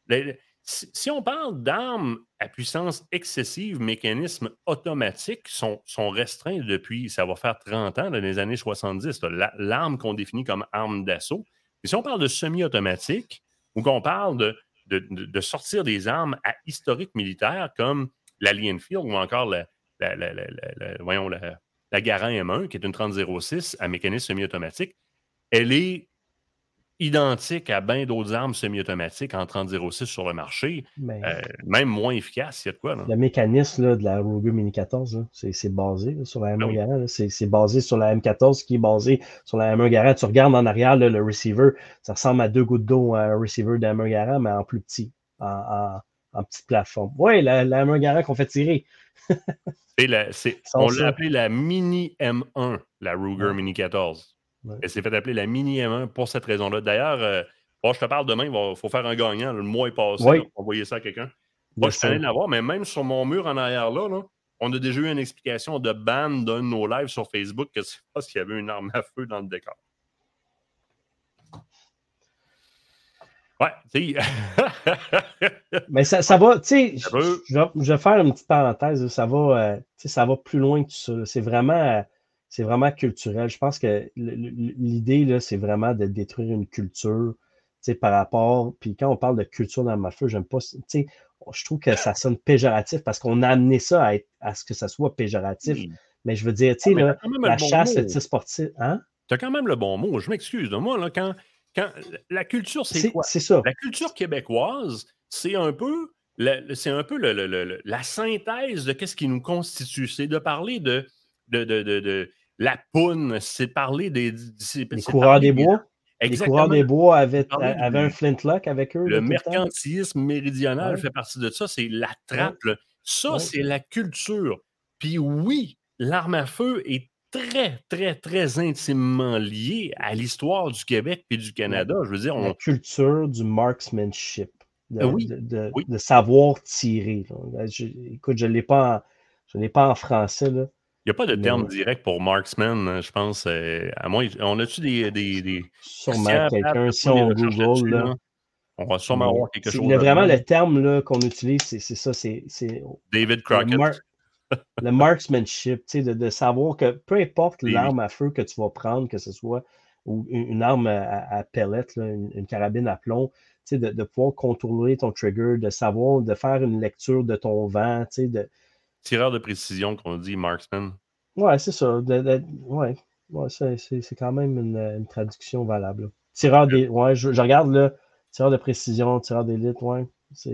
Si on parle d'armes à puissance excessive, mécanismes automatiques sont restreints depuis, ça va faire 30 ans, dans les années 70, l'arme qu'on définit comme arme d'assaut. Et si on parle de semi-automatique, ou qu'on parle de sortir des armes à historique militaire comme la Lee Enfield ou encore voyons, la Garand M1, qui est une 3006 à mécanisme semi-automatique, elle est identique à bien d'autres armes semi-automatiques en 30-06 sur le marché, Mais même moins efficace, il y a de quoi, là. le mécanisme là, de la Ruger Mini 14, là, c'est basé là, sur la Ben M1 oui. Garand. C'est basé sur la M14 qui est basé sur la M1 Garand. Tu regardes en arrière, là, le receiver, ça ressemble à deux gouttes d'eau à un receiver de M1 Garand, mais en plus petit, en, en petite plateforme. Oui, la Hammer Garand qu'on fait tirer. On l'a appelée la Mini M1, la Ruger Mini 14. Ouais. Elle s'est fait appeler la Mini M1 pour cette raison-là. D'ailleurs, je te parle demain, il faut faire un gagnant. Le mois est passé, Oui. on va envoyer ça à quelqu'un. Moi, Yes, je suis allé sir. l'avoir, mais même sur mon mur en arrière là, on a déjà eu une explication de ban d'un de nos lives sur Facebook que c'est parce qu'il y avait une arme à feu dans le décor. Ouais, tu sais. Mais ça va, tu sais, je vais faire une petite parenthèse, ça va plus loin que ça. C'est vraiment culturel. Je pense que l'idée, là, c'est vraiment de détruire une culture, tu sais, par rapport, puis quand on parle de culture d'armes à feu, j'aime pas, tu sais, je trouve que ça sonne péjoratif parce qu'on a amené ça à ce que ça soit péjoratif. Oui. Mais je veux dire, tu sais, là, la chasse, le tir sportif, hein? Tu as quand même le bon mot. Je m'excuse. Moi, là, quand la culture, c'est quoi? C'est ça. La culture québécoise, c'est un peu la synthèse de qu'est-ce qui nous constitue. C'est de parler de la poune, c'est parler Les coureurs des bois. Les coureurs des bois avaient un flintlock avec eux. Le mercantilisme méridional fait partie de ça. C'est la trappe. Ouais. Ça, c'est la culture. Puis oui, l'arme à feu est très, très, très intimement liée à l'histoire du Québec et du Canada. Je veux dire, la culture du marksmanship, oui. de savoir tirer. Écoute, je ne l'ai pas en français. Là. Il n'y a pas de terme direct pour marksman, je pense. À moins, on a-tu des sûrement quelqu'un, si on Google, là, on va sûrement avoir quelque chose. Vraiment, le terme là, qu'on utilise, c'est ça. C'est David Crockett. Le marksmanship, de savoir que peu importe l'arme à feu que tu vas prendre, que ce soit ou une arme à pellet, là, une carabine à plomb, de pouvoir contrôler ton trigger, de savoir, de faire une lecture de ton vent. Tireur de précision qu'on dit marksman. Ouais, c'est ça. Ouais, c'est quand même une traduction valable. Tireur des. Ouais, je regarde là, tireur de précision, tireur d'élite, ouais. C'est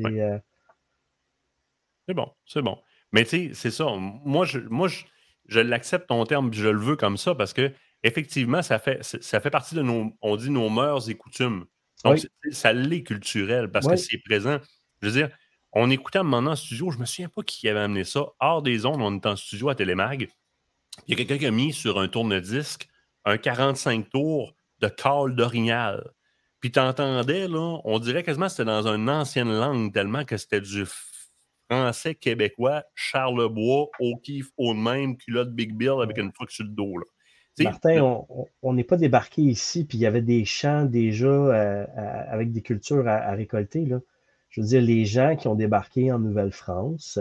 bon. Mais tu sais, c'est ça. Moi, je l'accepte ton terme, puis je le veux comme ça parce que effectivement, ça fait partie de nos mœurs et coutumes. Donc, ça l'est culturel parce que c'est présent. Je veux dire, on écoutait à un moment donné en studio, je me souviens pas qui avait amené ça. Hors des ondes, on était en studio à Télémag. Il y a quelqu'un qui a mis sur un tourne-disque un 45 tours de Carl d'Orignal. Puis t'entendais, là, on dirait quasiment que c'était dans une ancienne langue tellement que c'était du français québécois, Charlebois, O'Keeffe, haut de même, culotte Big Bill avec une truc sur le dos. Là. Martin, on n'est pas débarqué ici, puis il y avait des champs déjà avec des cultures à récolter. Là. Je veux dire, les gens qui ont débarqué en Nouvelle-France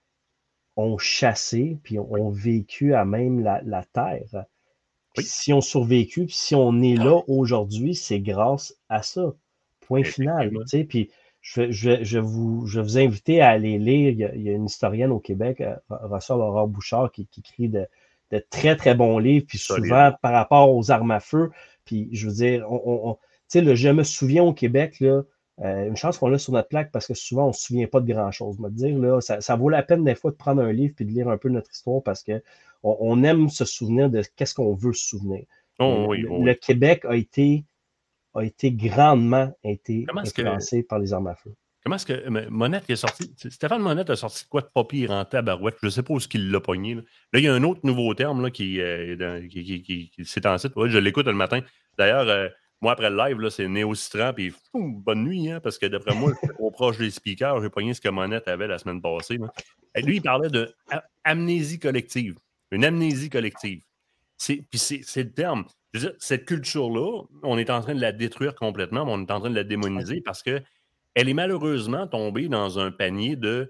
ont chassé, puis ont vécu à même la terre. Puis si on survécu, puis si on est là aujourd'hui, c'est grâce à ça. Point final. Puis je vais vous inviter à aller lire. Il y a une historienne au Québec, Rossel Aurore Bouchard, qui écrit de très, très bons livres, puis souvent par rapport aux armes à feu. Puis je veux dire, je me souviens au Québec, là, une chance qu'on l'a sur notre plaque parce que souvent on ne se souvient pas de grand-chose. Ça vaut la peine des fois de prendre un livre et de lire un peu notre histoire parce qu'on aime se souvenir de qu'est-ce qu'on veut se souvenir. Le Québec a été grandement influencé par les armes à feu. Comment est-ce que Monette est sorti? Stéphane Monette a sorti quoi de pas pire en tabarouette? Je ne sais pas où est-ce qu'il l'a pogné. Là, il y a un autre nouveau terme là, qui c'est en site. Ouais, je l'écoute le matin. D'ailleurs, moi, après le live, là, c'est néocitran. Puis bonne nuit, hein, parce que d'après moi, je suis trop proche des speakers. J'ai pogné ce que Monette avait la semaine passée. Là. Et lui, il parlait de amnésie collective. Une amnésie collective. Puis c'est le terme. Je veux dire, cette culture-là, on est en train de la détruire complètement, mais on est en train de la démoniser parce que elle est malheureusement tombée dans un panier de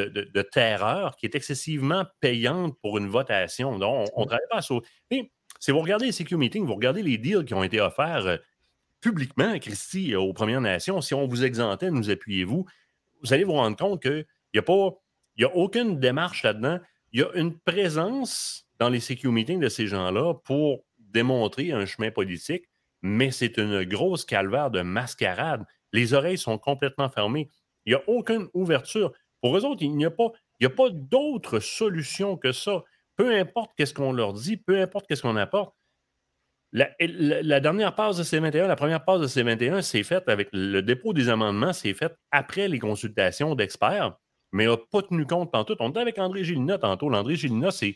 terreur qui est excessivement payante pour une votation. Donc, on ne travaille pas à sauver. Si vous regardez les CQ Meetings, vous regardez les deals qui ont été offerts publiquement, Christy, aux Premières Nations, si on vous exemptait, nous appuyez-vous, vous allez vous rendre compte qu'il n'y a aucune démarche là-dedans. Il y a une présence dans les CQ Meetings de ces gens-là pour démontrer un chemin politique, mais c'est une grosse calvaire de mascarade. Les oreilles sont complètement fermées. Il n'y a aucune ouverture. Pour eux autres, il n'y a pas d'autre solution que ça. Peu importe qu'est-ce qu'on leur dit, peu importe qu'est-ce qu'on apporte, La dernière passe de C21, la première passe de C21, c'est faite avec le dépôt des amendements, c'est fait après les consultations d'experts, mais n'a pas tenu compte pantoute. On était avec André Gélina tantôt. André Gélina, c'est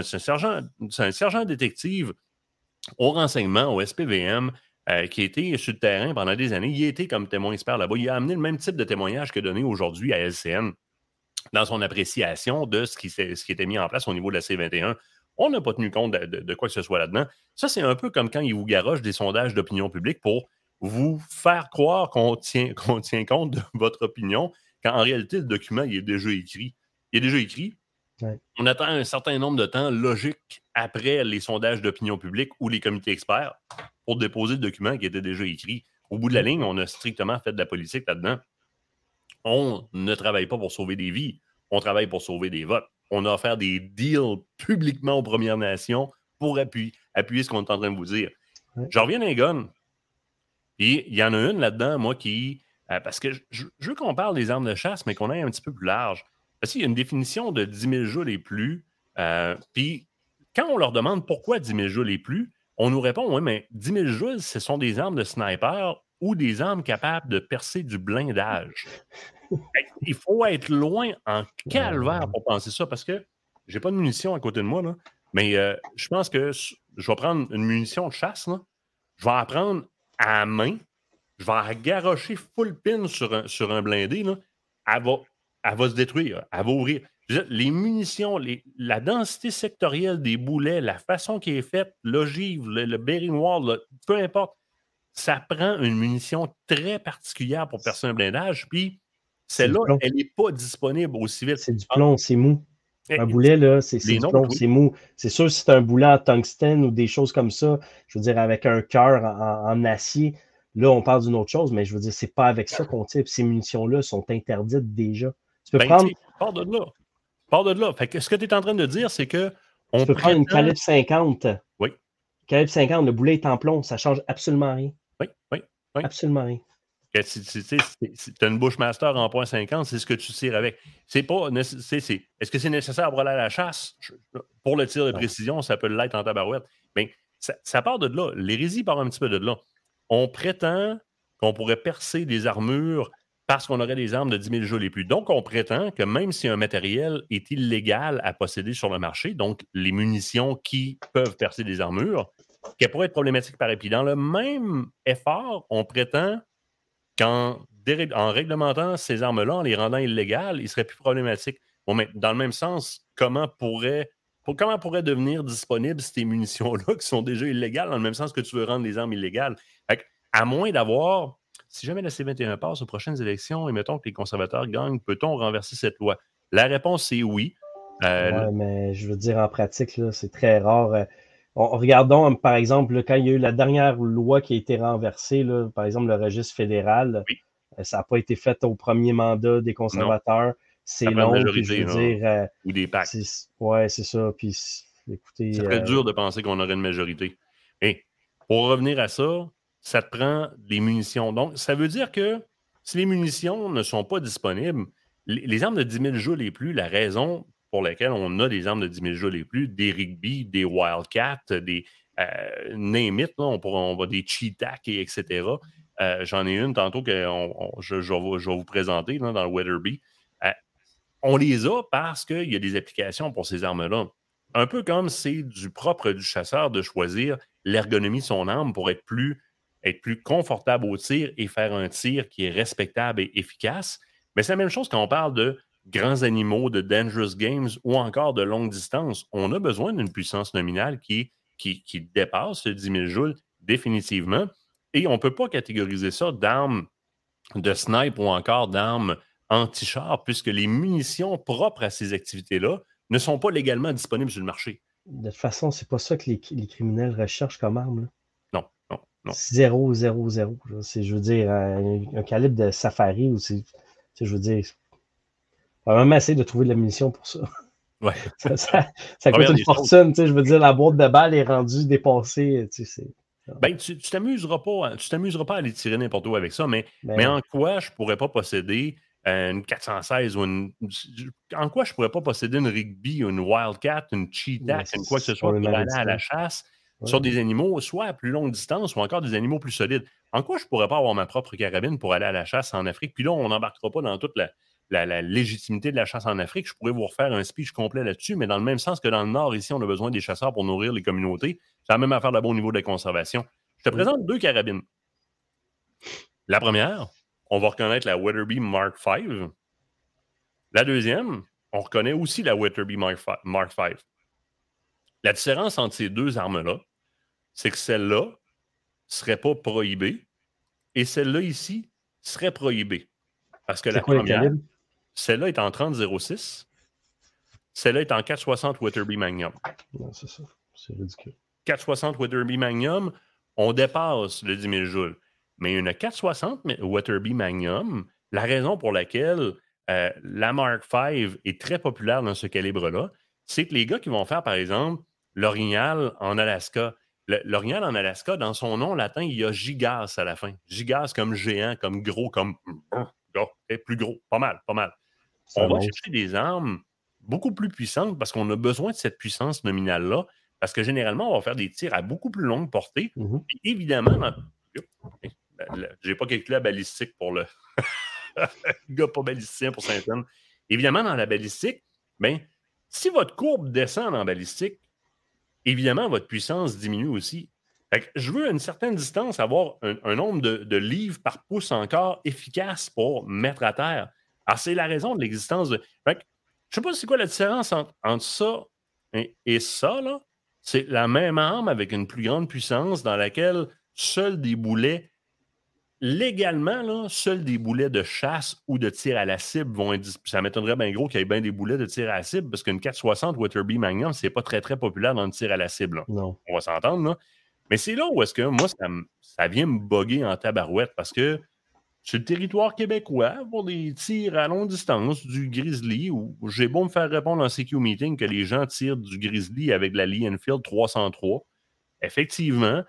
un sergent détective au renseignement, au SPVM, qui a été sur le terrain pendant des années. Il a été comme témoin expert là-bas. Il a amené le même type de témoignage que donné aujourd'hui à LCN dans son appréciation de ce qui était mis en place au niveau de la C21. On n'a pas tenu compte de quoi que ce soit là-dedans. Ça, c'est un peu comme quand ils vous garochent des sondages d'opinion publique pour vous faire croire qu'on tient compte de votre opinion, quand en réalité, le document, il est déjà écrit. Il est déjà écrit. Ouais. On attend un certain nombre de temps logique après les sondages d'opinion publique ou les comités experts pour déposer le document qui était déjà écrit. Au bout de la ligne, on a strictement fait de la politique là-dedans. On ne travaille pas pour sauver des vies, on travaille pour sauver des votes. On a offert des deals publiquement aux Premières Nations pour appuyer ce qu'on est en train de vous dire. Ouais. Je reviens d'un gun. Puis il y en a une là-dedans, moi, qui... parce que je veux qu'on parle des armes de chasse, mais qu'on aille un petit peu plus large. Parce qu'il y a une définition de 10 000 joules et plus. Puis quand on leur demande pourquoi 10 000 joules et plus, on nous répond, oui, mais 10 000 joules, ce sont des armes de sniper ou des armes capables de percer du blindage. Il faut être loin en calvaire pour penser ça, parce que j'ai pas de munitions à côté de moi, là, mais je pense que je vais prendre une munition de chasse, là, je vais en prendre à la main, je vais la garrocher full pin sur un blindé, là, elle va se détruire, elle va ouvrir. Je veux dire, les munitions, la densité sectorielle des boulets, la façon qui est faite, l'ogive, le bearing wall, là, peu importe, ça prend une munition très particulière pour percer un blindage, puis celle-là, elle n'est pas disponible aux civils. C'est du plomb, c'est mou. Un boulet, là, c'est du nôtres, plomb, oui. c'est mou. C'est sûr, si c'est un boulet en tungstène ou des choses comme ça, je veux dire, avec un cœur en acier, là, on parle d'une autre chose, mais je veux dire, c'est pas avec ça qu'on tire. Puis ces munitions-là sont interdites déjà. Tu peux prendre... Pars de là. Pars de là. Fait que ce que tu es en train de dire, c'est que tu peux prendre une calibre 50. Oui. Calibre 50, le boulet est en plomb, ça change absolument rien. Oui. Absolument rien. Si tu as une Bushmaster en .50, c'est ce que tu tires avec. C'est pas est-ce que c'est nécessaire pour aller à la chasse? Pour le tir de précision, ça peut l'être en tabarouette. Mais ça part de là. L'hérésie part un petit peu de là. On prétend qu'on pourrait percer des armures parce qu'on aurait des armes de 10 000 joules et plus. Donc, on prétend que même si un matériel est illégal à posséder sur le marché, donc les munitions qui peuvent percer des armures, qu'elle pourrait être problématique pareil. Puis dans le même effort, on prétend qu'en réglementant ces armes-là, en les rendant illégales, ils seraient plus problématiques. Bon, mais dans le même sens, comment pourraient devenir disponibles ces munitions-là qui sont déjà illégales, dans le même sens que tu veux rendre les armes illégales? À moins d'avoir, si jamais la C21 passe aux prochaines élections et mettons que les conservateurs gagnent, peut-on renverser cette loi? La réponse, c'est oui. Oui, mais je veux dire, en pratique, là, c'est très rare. Regardons, par exemple, là, quand il y a eu la dernière loi qui a été renversée, là, par exemple, le registre fédéral, oui. Ça n'a pas été fait au premier mandat des conservateurs. Non. C'est long, puis je veux dire... ou des pactes. Oui, c'est ça. Puis, écoutez... C'est très dur de penser qu'on aurait une majorité. Et pour revenir à ça, ça te prend des munitions. Donc, ça veut dire que si les munitions ne sont pas disponibles, les armes de 10 000 joules et plus, la raison pour laquelle on a des armes de 10 000 joules et plus, des Rigby, des Wildcat, des name it, là, on va des Cheetah, etc. J'en ai une tantôt que je vais vous présenter là, dans le Weatherby. On les a parce qu'il y a des applications pour ces armes-là. Un peu comme c'est du propre du chasseur de choisir l'ergonomie de son arme pour être plus confortable au tir et faire un tir qui est respectable et efficace. Mais c'est la même chose quand on parle de grands animaux, de dangerous games ou encore de longue distance. On a besoin d'une puissance nominale qui dépasse le 10 000 joules définitivement. Et on ne peut pas catégoriser ça d'armes de snipe ou encore d'armes anti-char, puisque les munitions propres à ces activités-là ne sont pas légalement disponibles sur le marché. De toute façon, c'est pas ça que les criminels recherchent comme arme. Là. Non. 0, 0, 0. Je veux dire, un calibre de safari, ou je veux dire, on va même essayer de trouver de la munition pour ça. Ouais. ça coûte une fortune. Je veux dire, la boîte de balles est rendue dépassée. Ben, tu t'amuseras pas à aller tirer n'importe où avec ça, mais en quoi je pourrais pas posséder une 416 ou en quoi je pourrais pas posséder une Rigby, une Wildcat, une Cheetah, quoi que ce soit pour aller à la chasse sur des animaux, soit à plus longue distance ou encore des animaux plus solides. En quoi je ne pourrais pas avoir ma propre carabine pour aller à la chasse en Afrique? Puis là, on n'embarquera pas dans toute la légitimité de la chasse en Afrique. Je pourrais vous refaire un speech complet là-dessus, mais dans le même sens que dans le Nord, ici, on a besoin des chasseurs pour nourrir les communautés. C'est la même affaire là-bas au niveau de la conservation. Je te présente 2 carabines. La première, on va reconnaître la Weatherby Mark V. La deuxième, on reconnaît aussi la Weatherby Mark V. La différence entre ces 2 armes-là, c'est que celle-là ne serait pas prohibée et celle-là ici serait prohibée. Parce que la première, celle-là est en 30-06, celle-là est en 460 Weatherby Magnum. Non, c'est ça. C'est ridicule. 460 Weatherby Magnum, on dépasse le 10 000 joules. Mais une 460 Weatherby Magnum, la raison pour laquelle la Mark V est très populaire dans ce calibre-là, c'est que les gars qui vont faire, par exemple, l'orignal en Alaska. L'orignal en Alaska, dans son nom latin, il y a gigas à la fin. Gigas comme géant, comme gros, comme plus gros. Pas mal. On va chercher des armes beaucoup plus puissantes parce qu'on a besoin de cette puissance nominale-là. Parce que généralement, on va faire des tirs à beaucoup plus longue portée. Et évidemment, j'ai pas calculé la balistique pour le gars pas balisticien pour Saint-Anne. Évidemment, dans la balistique, si votre courbe descend en balistique, évidemment, votre puissance diminue aussi. Fait que je veux à une certaine distance avoir un nombre de livres par pouce encore efficace pour mettre à terre. Alors, c'est la raison de l'existence de... Fait que, je sais pas c'est quoi la différence entre ça et ça, là. C'est la même arme avec une plus grande puissance dans laquelle seuls des boulets, légalement, là, seuls des boulets de chasse ou de tir à la cible vont être... Ça m'étonnerait bien gros qu'il y ait bien des boulets de tir à la cible parce qu'une 460 Weatherby Magnum, c'est pas très, très populaire dans le tir à la cible. Là. Non. On va s'entendre, là. Mais c'est là où est-ce que moi, ça vient me bugger en tabarouette parce que sur le territoire québécois, pour des tirs à longue distance, du grizzly, où j'ai beau me faire répondre en CQ meeting que les gens tirent du grizzly avec la Lee Enfield 303, effectivement,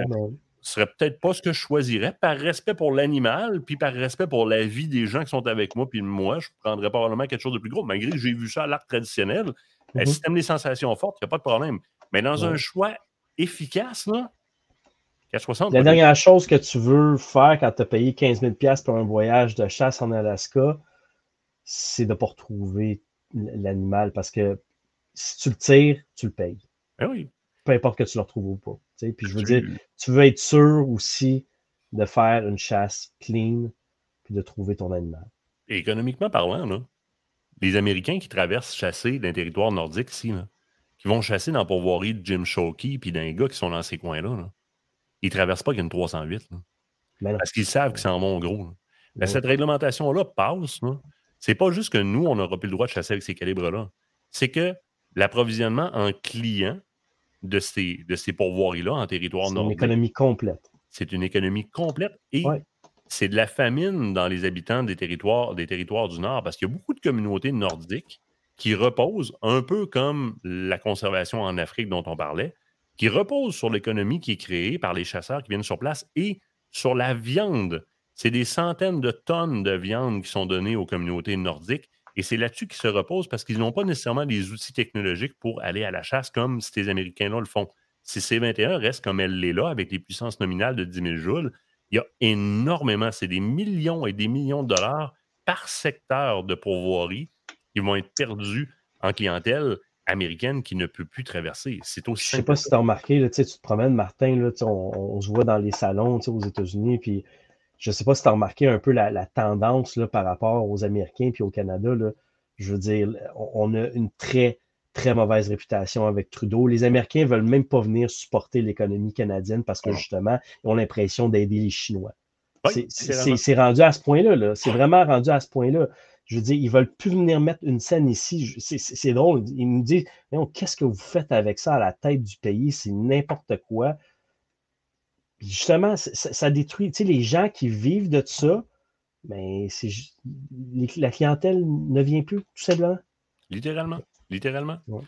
ce serait peut-être pas ce que je choisirais par respect pour l'animal, puis par respect pour la vie des gens qui sont avec moi, puis moi, je prendrais probablement quelque chose de plus gros, malgré que j'ai vu ça à l'arc traditionnel. Si t'aimes les sensations fortes, il n'y a pas de problème. Mais dans un choix efficace, là, 460, la dernière chose que tu veux faire quand tu as payé 15 000 $ pour un voyage de chasse en Alaska, c'est de ne pas retrouver l'animal parce que si tu le tires, tu le payes. Ben oui. Peu importe que tu le retrouves ou pas. T'sais. Puis je veux dire, tu veux être sûr aussi de faire une chasse clean puis de trouver ton animal. Et économiquement parlant, là, les Américains qui traversent chasser d'un territoire nordique ici, là, qui vont chasser dans la pourvoirie de Jim Shockey puis d'un gars qui sont dans ces coins-là, là, ils ne traversent pas avec une 308. Là, parce qu'ils savent qu'ils s'en vont gros. Cette réglementation-là passe. Là. C'est pas juste que nous, on n'aura plus le droit de chasser avec ces calibres-là. C'est que l'approvisionnement en clients de ces pourvoiries-là en territoire nordique. C'est une économie complète. C'est une économie complète et c'est de la famine dans les habitants des territoires du Nord parce qu'il y a beaucoup de communautés nordiques qui reposent, un peu comme la conservation en Afrique dont on parlait, qui reposent sur l'économie qui est créée par les chasseurs qui viennent sur place et sur la viande. C'est des centaines de tonnes de viande qui sont données aux communautés nordiques et c'est là-dessus qu'ils se reposent parce qu'ils n'ont pas nécessairement des outils technologiques pour aller à la chasse comme ces Américains-là le font. Si C-21 reste comme elle l'est là, avec les puissances nominales de 10 000 joules, il y a énormément, c'est des millions et des millions de dollars par secteur de pourvoirie qui vont être perdus en clientèle américaine qui ne peut plus traverser. C'est aussi simple. Je ne sais pas si tu as remarqué, là, tu te promènes, Martin, là, on se voit dans les salons aux États-Unis, puis je ne sais pas si tu as remarqué un peu la tendance là, par rapport aux Américains puis au Canada. Là, je veux dire, on a une très, très mauvaise réputation avec Trudeau. Les Américains ne veulent même pas venir supporter l'économie canadienne parce que justement, ils ont l'impression d'aider les Chinois. Oui, c'est rendu à ce point-là. Là. C'est vraiment rendu à ce point-là. Je veux dire, ils ne veulent plus venir mettre une scène ici. C'est drôle. Ils me disent, qu'est-ce que vous faites avec ça à la tête du pays? C'est n'importe quoi. Puis justement, ça détruit. Tu sais, les gens qui vivent de ça, mais la clientèle ne vient plus, tout simplement. Littéralement. Ouais.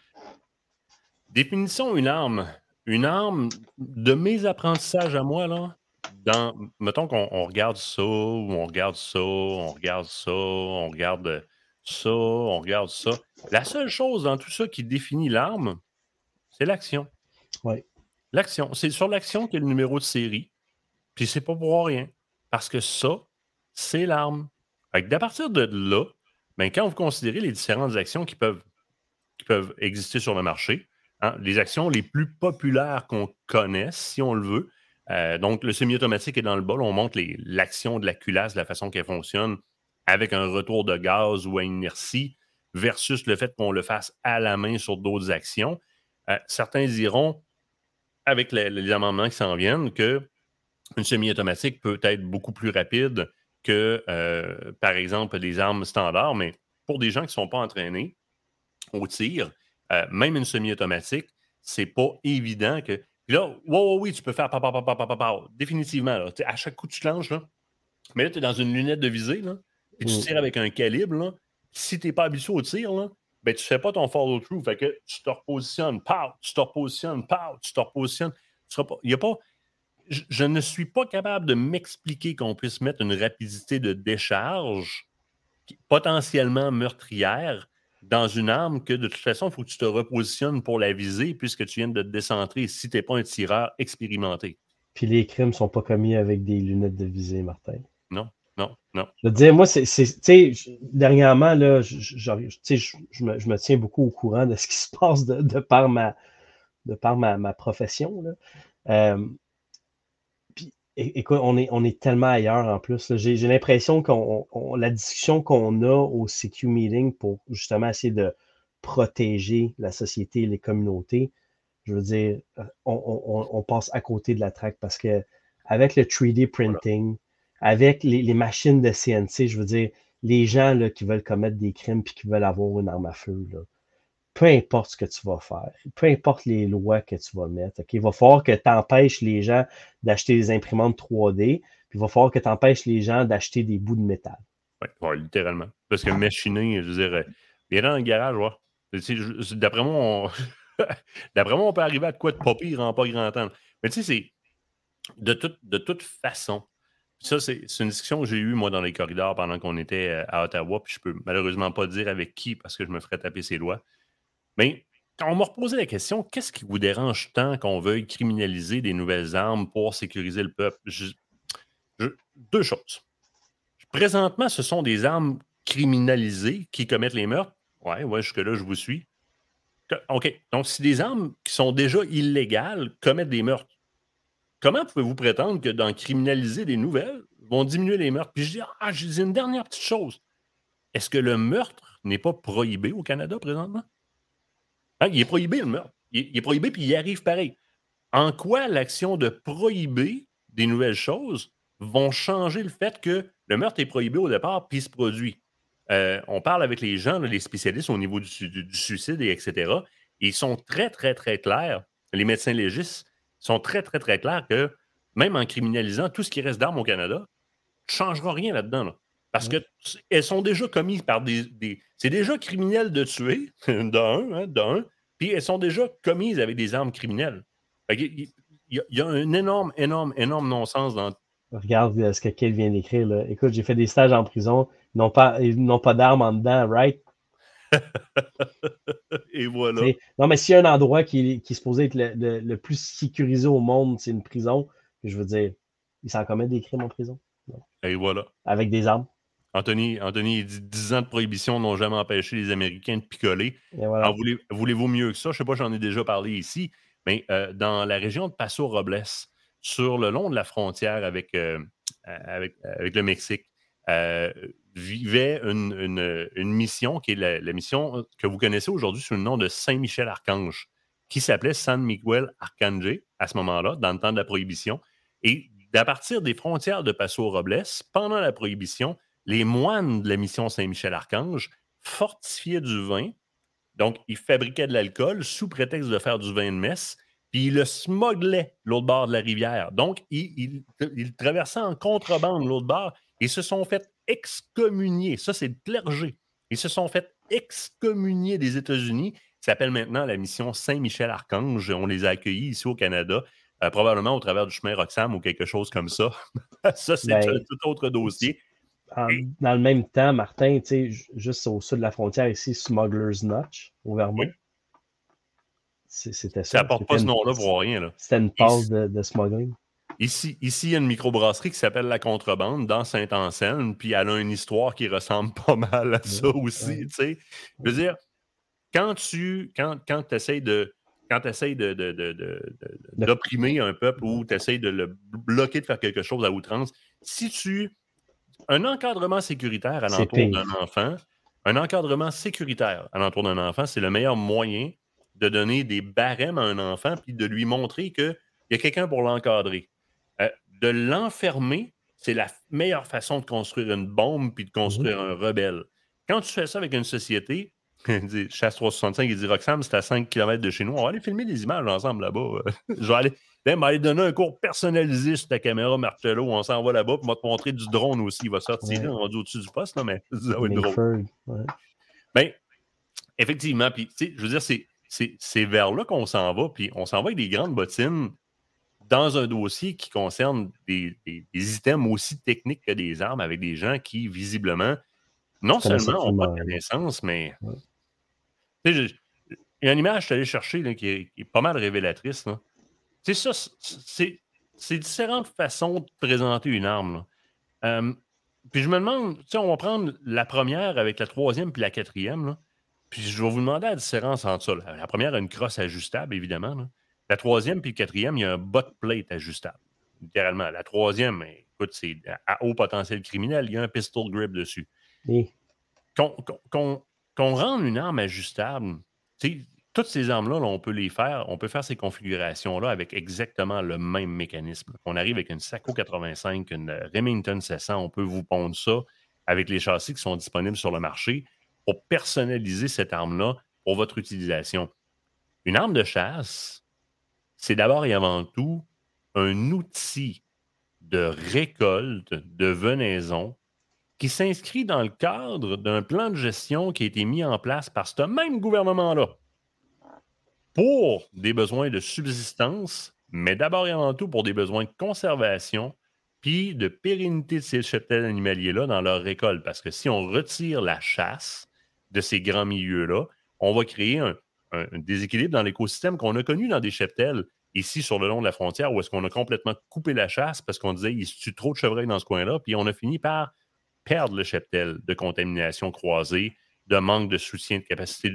Définissons une arme. Une arme de mes apprentissages à moi, là. Mettons qu'on regarde ça, ou on regarde ça, on regarde ça, on regarde ça, on regarde ça. La seule chose dans tout ça qui définit l'arme, c'est l'action. Oui. L'action. C'est sur l'action qu'il y a le numéro de série. Puis c'est pas pour rien. Parce que ça, c'est l'arme. Fait que d'à partir de là, ben, quand vous considérez les différentes actions qui peuvent exister sur le marché, hein, les actions les plus populaires qu'on connaisse, si on le veut, donc le semi-automatique est dans le bol, on montre l'action de la culasse, la façon qu'elle fonctionne avec un retour de gaz ou à inertie versus le fait qu'on le fasse à la main sur d'autres actions. Certains diront, avec les amendements qui s'en viennent, que une semi-automatique peut être beaucoup plus rapide que, par exemple, des armes standards, mais pour des gens qui ne sont pas entraînés au tir, même une semi-automatique, c'est pas évident que. Puis là, oui, tu peux faire définitivement. Là, à chaque coup, tu te lances, là. Mais là, tu es dans une lunette de visée, là, puis tu tires avec un calibre, là. Si tu n'es pas habitué au tir, là, ben, tu ne fais pas ton follow-through. Fait que tu te repositionnes, tu te repositionnes, tu te repositionnes. Il n'y a pas. Je ne suis pas capable de m'expliquer qu'on puisse mettre une rapidité de décharge potentiellement meurtrière dans une arme que de toute façon, il faut que tu te repositionnes pour la viser puisque tu viens de te décentrer si tu n'es pas un tireur expérimenté. Puis les crimes sont pas commis avec des lunettes de visée, Martin. Non, non, non. Je veux dire, moi, tu sais, dernièrement, là, je me tiens beaucoup au courant de ce qui se passe de par ma profession, là. Puis, écoute, on est tellement ailleurs en plus, là. J'ai l'impression la discussion qu'on a au CQ Meeting pour justement essayer de protéger la société et les communautés, je veux dire, on passe à côté de la traque parce que avec le 3D printing, avec les machines de CNC, je veux dire, les gens là, qui veulent commettre des crimes puis qui veulent avoir une arme à feu, là, peu importe ce que tu vas faire, peu importe les lois que tu vas mettre, il va falloir que tu empêches les gens d'acheter des imprimantes 3D, puis il va falloir que tu empêches les gens d'acheter des bouts de métal. Oui, littéralement. Parce que machiner, je veux dire, viens dans le garage, voir. D'après moi, d'après moi, on peut arriver à de quoi de pas pire en pas grand temps. Mais tu sais, c'est de toute façon, ça, c'est une discussion que j'ai eue, moi, dans les corridors pendant qu'on était à Ottawa, puis je peux malheureusement pas dire avec qui parce que je me ferais taper ses doigts. Mais quand on m'a reposé la question, qu'est-ce qui vous dérange tant qu'on veuille criminaliser des nouvelles armes pour sécuriser le peuple? Deux choses. Présentement, ce sont des armes criminalisées qui commettent les meurtres. Ouais, jusque-là, je vous suis. OK. Donc, si des armes qui sont déjà illégales commettent des meurtres, comment pouvez-vous prétendre que d'en criminaliser des nouvelles vont diminuer les meurtres? Puis je dis une dernière petite chose. Est-ce que le meurtre n'est pas prohibé au Canada présentement? Hein, il est prohibé, le meurtre. Il est prohibé, puis il arrive pareil. En quoi l'action de prohiber des nouvelles choses vont changer le fait que le meurtre est prohibé au départ, puis il se produit? On parle avec les gens, là, les spécialistes au niveau du suicide, etc. Et ils sont très, très, très clairs. Les médecins légistes sont très, très, très clairs que même en criminalisant tout ce qui reste d'armes au Canada, tu ne changeras rien là-dedans. Là. Parce qu'elles sont déjà commises par c'est déjà criminel de tuer, d'un, puis elles sont déjà commises avec des armes criminelles. Il y a un énorme, énorme, énorme non-sens dans. Regarde ce que Kate vient d'écrire, là. Écoute, j'ai fait des stages en prison. Ils n'ont pas d'armes en dedans, right? Et voilà. T'sais, non, mais s'il y a un endroit qui est supposé être le plus sécurisé au monde, c'est une prison, je veux dire, ils s'en commettent des crimes en prison. Non. Et voilà. Avec des armes. Anthony, il dit 10 ans de prohibition n'ont jamais empêché les Américains de picoler. Et voilà. Alors, voulez-vous mieux que ça? Je ne sais pas, j'en ai déjà parlé ici, mais dans la région de Paso Robles, sur le long de la frontière avec le Mexique, vivait une mission qui est la mission que vous connaissez aujourd'hui sous le nom de Saint-Michel-Archange, qui s'appelait San Miguel Arcángel à ce moment-là, dans le temps de la Prohibition. Et à partir des frontières de Paso Robles, pendant la Prohibition, les moines de la mission Saint-Michel-Archange fortifiaient du vin. Donc, ils fabriquaient de l'alcool sous prétexte de faire du vin de messe, puis ils le smugglaient l'autre bord de la rivière. Donc, ils traversaient en contrebande l'autre bord. Ils se sont fait excommunier. Ça, c'est le clergé. Ils se sont fait excommunier des États-Unis. Ça s'appelle maintenant la mission Saint-Michel-Archange. On les a accueillis ici au Canada, probablement au travers du chemin Roxham ou quelque chose comme ça. Ça, c'est un tout autre dossier. Dans le même temps, Martin, juste au sud de la frontière ici, Smuggler's Notch, au Vermont. C'était Ça ça. porte pas ce nom-là pour rien. Là. C'était une passe de smuggling. Ici, il y a une microbrasserie qui s'appelle La Contrebande dans Saint-Anselme, puis elle a une histoire qui ressemble pas mal à ça aussi. Tu sais. Je veux dire, quand tu essaies d'opprimer un peuple ou tu essaies de le bloquer de faire quelque chose à outrance, un encadrement sécuritaire alentour d'un enfant, c'est le meilleur moyen de donner des barèmes à un enfant puis de lui montrer qu'il y a quelqu'un pour l'encadrer. De l'enfermer, c'est la meilleure façon de construire une bombe puis de construire un rebelle. Quand tu fais ça avec une société, Chasse 365, il dit Roxham, c'est à 5 km de chez nous. On va aller filmer des images ensemble là-bas. Je vais aller donner un cours personnalisé sur ta caméra Martello. On s'en va là-bas. Puis on va te montrer du drone aussi. Il va sortir là, on va dire au-dessus du poste, là, mais ça va être drôle. Bien, effectivement, puis je veux dire, c'est vers là qu'on s'en va. Puis on s'en va avec des grandes bottines dans un dossier qui concerne des items aussi techniques que des armes avec des gens qui, visiblement, non seulement n'ont pas de connaissances, mais. Il y a une image que je suis allé chercher là, qui est pas mal révélatrice. C'est ça, c'est différentes façons de présenter une arme. Puis je me demande, on va prendre la première avec la troisième puis la quatrième. Là, puis je vais vous demander la différence entre ça. La première a une crosse ajustable, évidemment. Là. La troisième puis le quatrième, il y a un butt plate ajustable. Littéralement. La troisième, écoute, c'est à haut potentiel criminel. Il y a un pistol grip dessus. Oui. Qu'on rende une arme ajustable, toutes ces armes-là, là, on peut faire ces configurations-là avec exactement le même mécanisme. On arrive avec une Sako 85, une Remington 700, on peut vous pondre ça avec les châssis qui sont disponibles sur le marché pour personnaliser cette arme-là pour votre utilisation. Une arme de chasse, c'est d'abord et avant tout un outil de récolte, de venaison, qui s'inscrit dans le cadre d'un plan de gestion qui a été mis en place par ce même gouvernement-là pour des besoins de subsistance, mais d'abord et avant tout pour des besoins de conservation puis de pérennité de ces cheptels animaliers-là dans leur récolte. Parce que si on retire la chasse de ces grands milieux-là, on va créer un déséquilibre dans l'écosystème qu'on a connu dans des cheptels ici sur le long de la frontière où est-ce qu'on a complètement coupé la chasse parce qu'on disait il se tue trop de chevreuils dans ce coin-là, puis on a fini par perdre le cheptel de contamination croisée, de manque de soutien, de capacité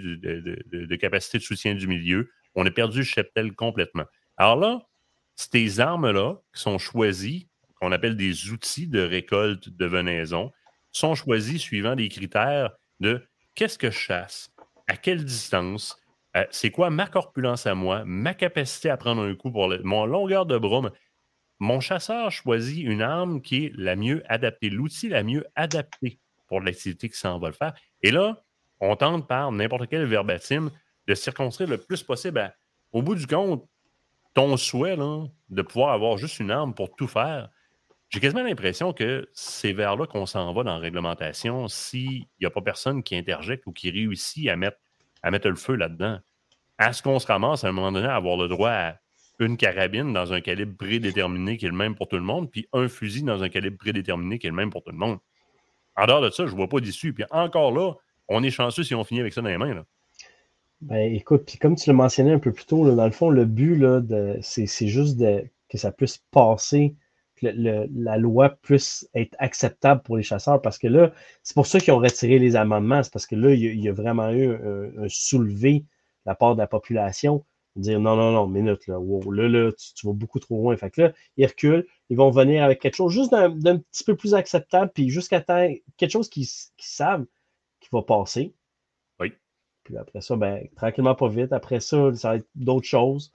de soutien du milieu. On a perdu le cheptel complètement. Alors là, ces armes-là qui sont choisies, qu'on appelle des outils de récolte de venaison, sont choisis suivant des critères de qu'est-ce que je chasse, à quelle distance, c'est quoi ma corpulence à moi, ma capacité à prendre un coup pour mon longueur de bras. Mon chasseur choisit une arme qui est la mieux adaptée, l'outil la mieux adapté pour l'activité qui s'en va le faire. Et là, on tente par n'importe quel verbatim de circonscrire le plus possible au bout du compte, ton souhait là, de pouvoir avoir juste une arme pour tout faire. J'ai quasiment l'impression que c'est vers là qu'on s'en va dans la réglementation s'il n'y a pas personne qui interjecte ou qui réussit à mettre le feu là-dedans. Est-ce qu'on se ramasse à un moment donné à avoir le droit à une carabine dans un calibre prédéterminé qui est le même pour tout le monde, puis un fusil dans un calibre prédéterminé qui est le même pour tout le monde? En dehors de ça, je ne vois pas d'issue. Puis encore là, on est chanceux si on finit avec ça dans les mains. Là. Ben, écoute, puis comme tu l'as mentionné un peu plus tôt, là, dans le fond, le but, là, c'est juste que ça puisse passer, que la loi puisse être acceptable pour les chasseurs, parce que là, c'est pour ça qu'ils ont retiré les amendements, c'est parce que là, il y a vraiment eu un soulevé de la part de la population, de dire non, minute, là, wow, là tu vas beaucoup trop loin. Fait que là, ils reculent, ils vont venir avec quelque chose juste d'un petit peu plus acceptable, puis jusqu'à temps, quelque chose qu'ils savent qu'il va passer. Oui. Puis après ça, ben, tranquillement, pas vite. Après ça, ça va être d'autres choses.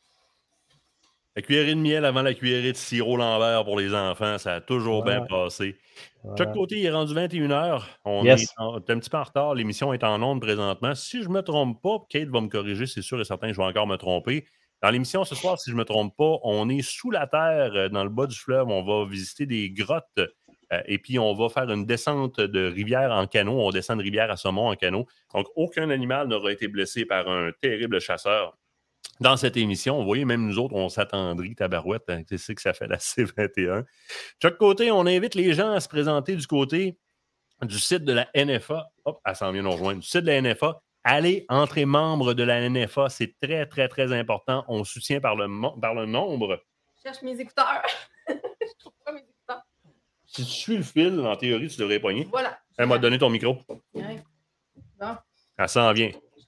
La cuillerée de miel avant la cuillerée de sirop Lambert pour les enfants, ça a toujours bien passé. De chaque côté, il est rendu 21h. On est un petit peu en retard. L'émission est en ondes présentement. Si je ne me trompe pas, Kate va me corriger, c'est sûr et certain que je vais encore me tromper. Dans l'émission ce soir, si je ne me trompe pas, on est sous la terre, dans le bas du fleuve. On va visiter des grottes et puis on va faire une descente de rivière en canot. On descend de rivière à saumon en canot. Donc, aucun animal n'aura été blessé par un terrible chasseur. Dans cette émission, vous voyez, même nous autres, on s'attendrit, tabarouette, hein, tu sais que ça fait la C21. De chaque côté, on invite les gens à se présenter du côté du site de la NFA. Hop, elle s'en vient nous rejoindre. Du site de la NFA, Allez entrer membre de la NFA, c'est très, très, très important. On soutient par le nombre. Je cherche mes écouteurs. Je trouve pas mes écouteurs. Si tu suis le fil, en théorie, tu devrais pogner. Voilà. Elle m'a donné ton micro. Ouais. Bon. Elle s'en vient.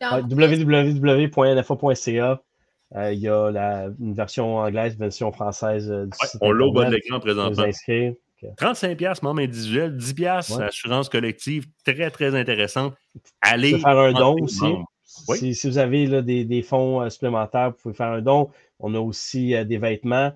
www.nfa.ca. Il y a une version anglaise, une version française du site On l'a au bas de Internet. l'écran présentement. Vous inscrire. 35$ membre individuel, 10$ assurance collective, très, très intéressant. Allez vous pouvez faire un don aussi. Oui. Si vous avez là, des fonds supplémentaires, vous pouvez faire un don. On a aussi des vêtements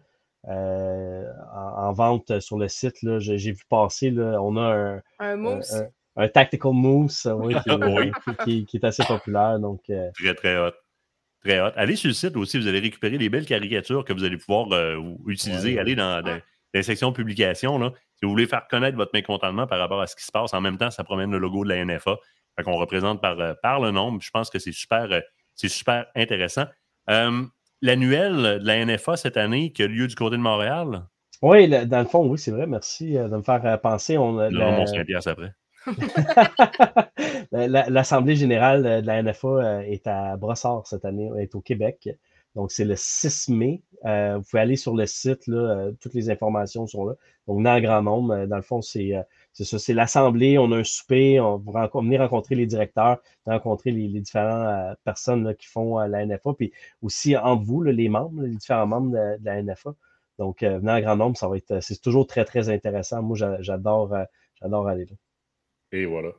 en vente sur le site. Là. J'ai vu passer, là, on a un mousse. Un tactical mousse qui est assez populaire. Donc, très, très hot. Très hot. Allez sur le site aussi, vous allez récupérer les belles caricatures que vous allez pouvoir utiliser. Allez dans la section publication. Là. Si vous voulez faire connaître votre mécontentement par rapport à ce qui se passe, en même temps, ça promène le logo de la NFA. Fait qu'on représente par le nombre. Je pense que c'est super intéressant. L'annuel de la NFA cette année qui a lieu du côté de Montréal. Oui, dans le fond, oui, c'est vrai. Merci de me faire penser. Non, mon 5$ après. L'Assemblée générale de la NFA est à Brossard cette année, est au Québec. Donc, c'est le 6 mai. Vous pouvez aller sur le site, là, toutes les informations sont là. Donc, dans un grand nombre, dans le fond, c'est ça, c'est l'Assemblée, on a un souper, on va venir rencontrer les directeurs, rencontrer les différentes personnes là, qui font la NFA, puis aussi entre vous, là, les membres, les différents membres de la NFA. Donc, venir en grand nombre, c'est toujours très, très intéressant. Moi, j'adore aller là. Et voilà.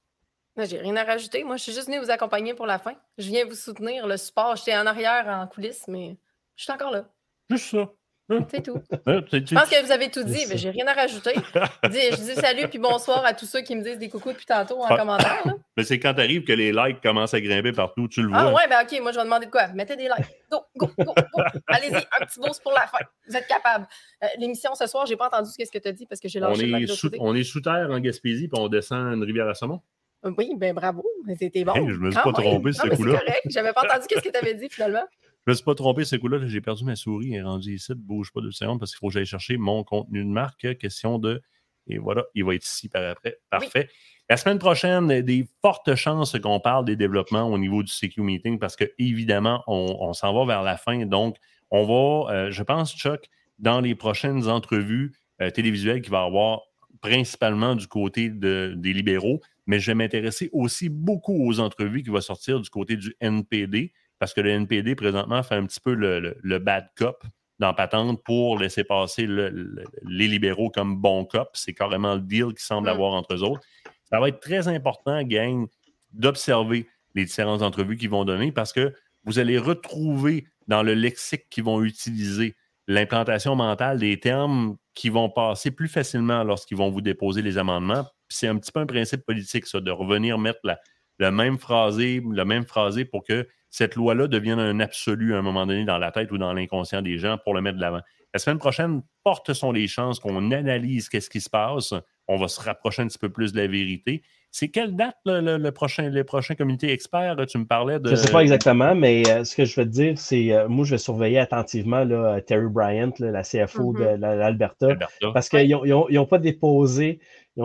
J'ai rien à rajouter. Moi, je suis juste venue vous accompagner pour la fin. Je viens vous soutenir, le support. J'étais en arrière, en coulisses, mais je suis encore là. Juste ça. C'est tout. Je pense que vous avez tout dit, mais j'ai rien à rajouter. Je dis salut puis bonsoir à tous ceux qui me disent des coucous depuis tantôt en commentaire. Là. Mais c'est quand t'arrives que les likes commencent à grimper partout, tu le vois. Ah ouais, ben ok, moi je vais demander de quoi? Mettez des likes. Go, go, go, go. Allez-y, un petit boost pour la fin. Vous êtes capables. L'émission ce soir, j'ai pas entendu ce que tu as dit parce que j'ai lâché le On est sous terre en Gaspésie puis on descend une rivière à saumon. Oui, ben bravo. C'était bon. Hey, je me suis pas trompé ce coup-là. C'est correct. J'avais pas entendu ce que tu avais dit finalement. Je me suis pas trompé ce coup-là. J'ai perdu ma souris. Elle est rendue ici. Bouge pas 2 secondes parce qu'il faut que j'aille chercher mon contenu de marque. Question de... Et voilà, il va être ici par après. Parfait. Oui. La semaine prochaine, des fortes chances qu'on parle des développements au niveau du CQ Meeting parce que évidemment, on s'en va vers la fin. Donc, on va, je pense, Chuck, dans les prochaines entrevues télévisuelles qu'il va y avoir principalement du côté des libéraux, mais je vais m'intéresser aussi beaucoup aux entrevues qui vont sortir du côté du NPD, parce que le NPD, présentement, fait un petit peu le bad cop dans patente pour laisser passer les libéraux comme bon cop. C'est carrément le deal qu'ils semblent avoir entre eux autres. Ça va être très important, gang, d'observer les différentes entrevues qu'ils vont donner parce que vous allez retrouver dans le lexique qu'ils vont utiliser l'implantation mentale des termes qui vont passer plus facilement lorsqu'ils vont vous déposer les amendements. Puis c'est un petit peu un principe politique, ça, de revenir mettre le même phrasé pour que cette loi-là devienne un absolu à un moment donné dans la tête ou dans l'inconscient des gens pour le mettre de l'avant. La semaine prochaine, porte sont les chances qu'on analyse qu'est-ce qui se passe. On va se rapprocher un petit peu plus de la vérité. C'est quelle date le prochain comité expert? Tu me parlais de... Je ne sais pas exactement, mais ce que je vais te dire, c'est moi, je vais surveiller attentivement là, Terry Bryant, là, la CFO de l'Alberta, parce qu'ils n'ont pas déposé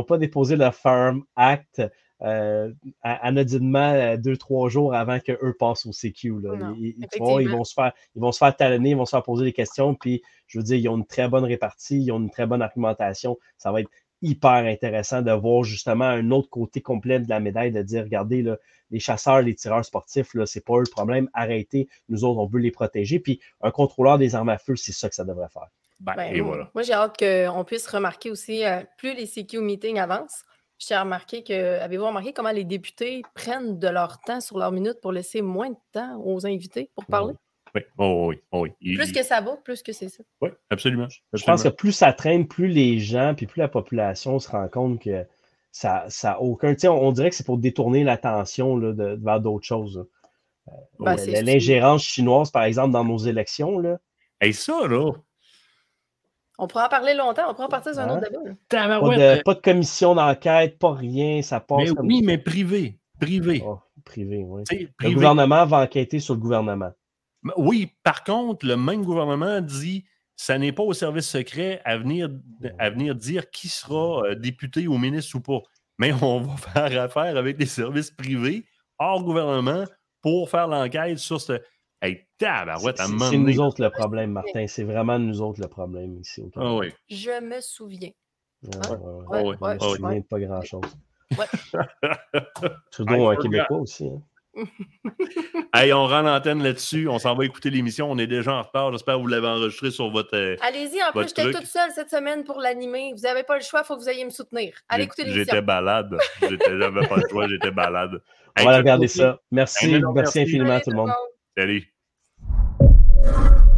le Farm Act anodinement 2-3 jours avant qu'eux passent au CQ. Là. Ils vont se faire talonner, ils vont se faire poser des questions, puis je veux dire, ils ont une très bonne répartie, ils ont une très bonne argumentation. Ça va être hyper intéressant de voir justement un autre côté complet de la médaille, de dire, regardez, là, les chasseurs, les tireurs sportifs, là, c'est pas eux le problème, arrêtez, nous autres, on veut les protéger. Puis un contrôleur des armes à feu, c'est ça que ça devrait faire. Et voilà. Moi, j'ai hâte qu'on puisse remarquer aussi, plus les CQ meetings avancent, avez-vous remarqué comment les députés prennent de leur temps sur leur minute pour laisser moins de temps aux invités pour parler? Oui. Plus que ça va, plus que c'est ça. Oui, absolument. Je pense que plus ça traîne, plus les gens, puis plus la population se rend compte que ça a aucun... Tu sais, on dirait que c'est pour détourner l'attention là, vers d'autres choses. L'ingérence chinoise, par exemple, dans nos élections. Là. Et ça, là... On pourra en parler longtemps, on pourra partir sur un autre débat. Pas de commission d'enquête, pas rien, ça passe mais comme oui, ça. mais privé. Oh, privé, oui. Privé. Le gouvernement va enquêter sur le gouvernement. Oui, par contre, le même gouvernement dit ça n'est pas au service secret à venir dire qui sera député ou ministre ou pas. Mais on va faire affaire avec des services privés. hors gouvernement pour faire l'enquête sur ce... Hey, tabarouette, à un moment C'est donné. nous autres le problème, Martin. C'est vraiment nous autres le problème ici au Canada. Ah oui. Je me souviens. Je me souviens de pas grand-chose. Ouais. Trudeau, un Québécois aussi. Hein. Hey, on rend l'antenne là-dessus. On s'en va écouter l'émission. On est déjà en retard. J'espère que vous l'avez enregistré sur votre... Allez-y, en plus, j'étais toute seule cette semaine pour l'animer. Vous n'avez pas le choix, il faut que vous ayez me soutenir. Allez écouter l'émission. J'étais balade. J'avais pas le choix, j'étais balade. On va regarder ça. Merci infiniment tout le monde. Salut.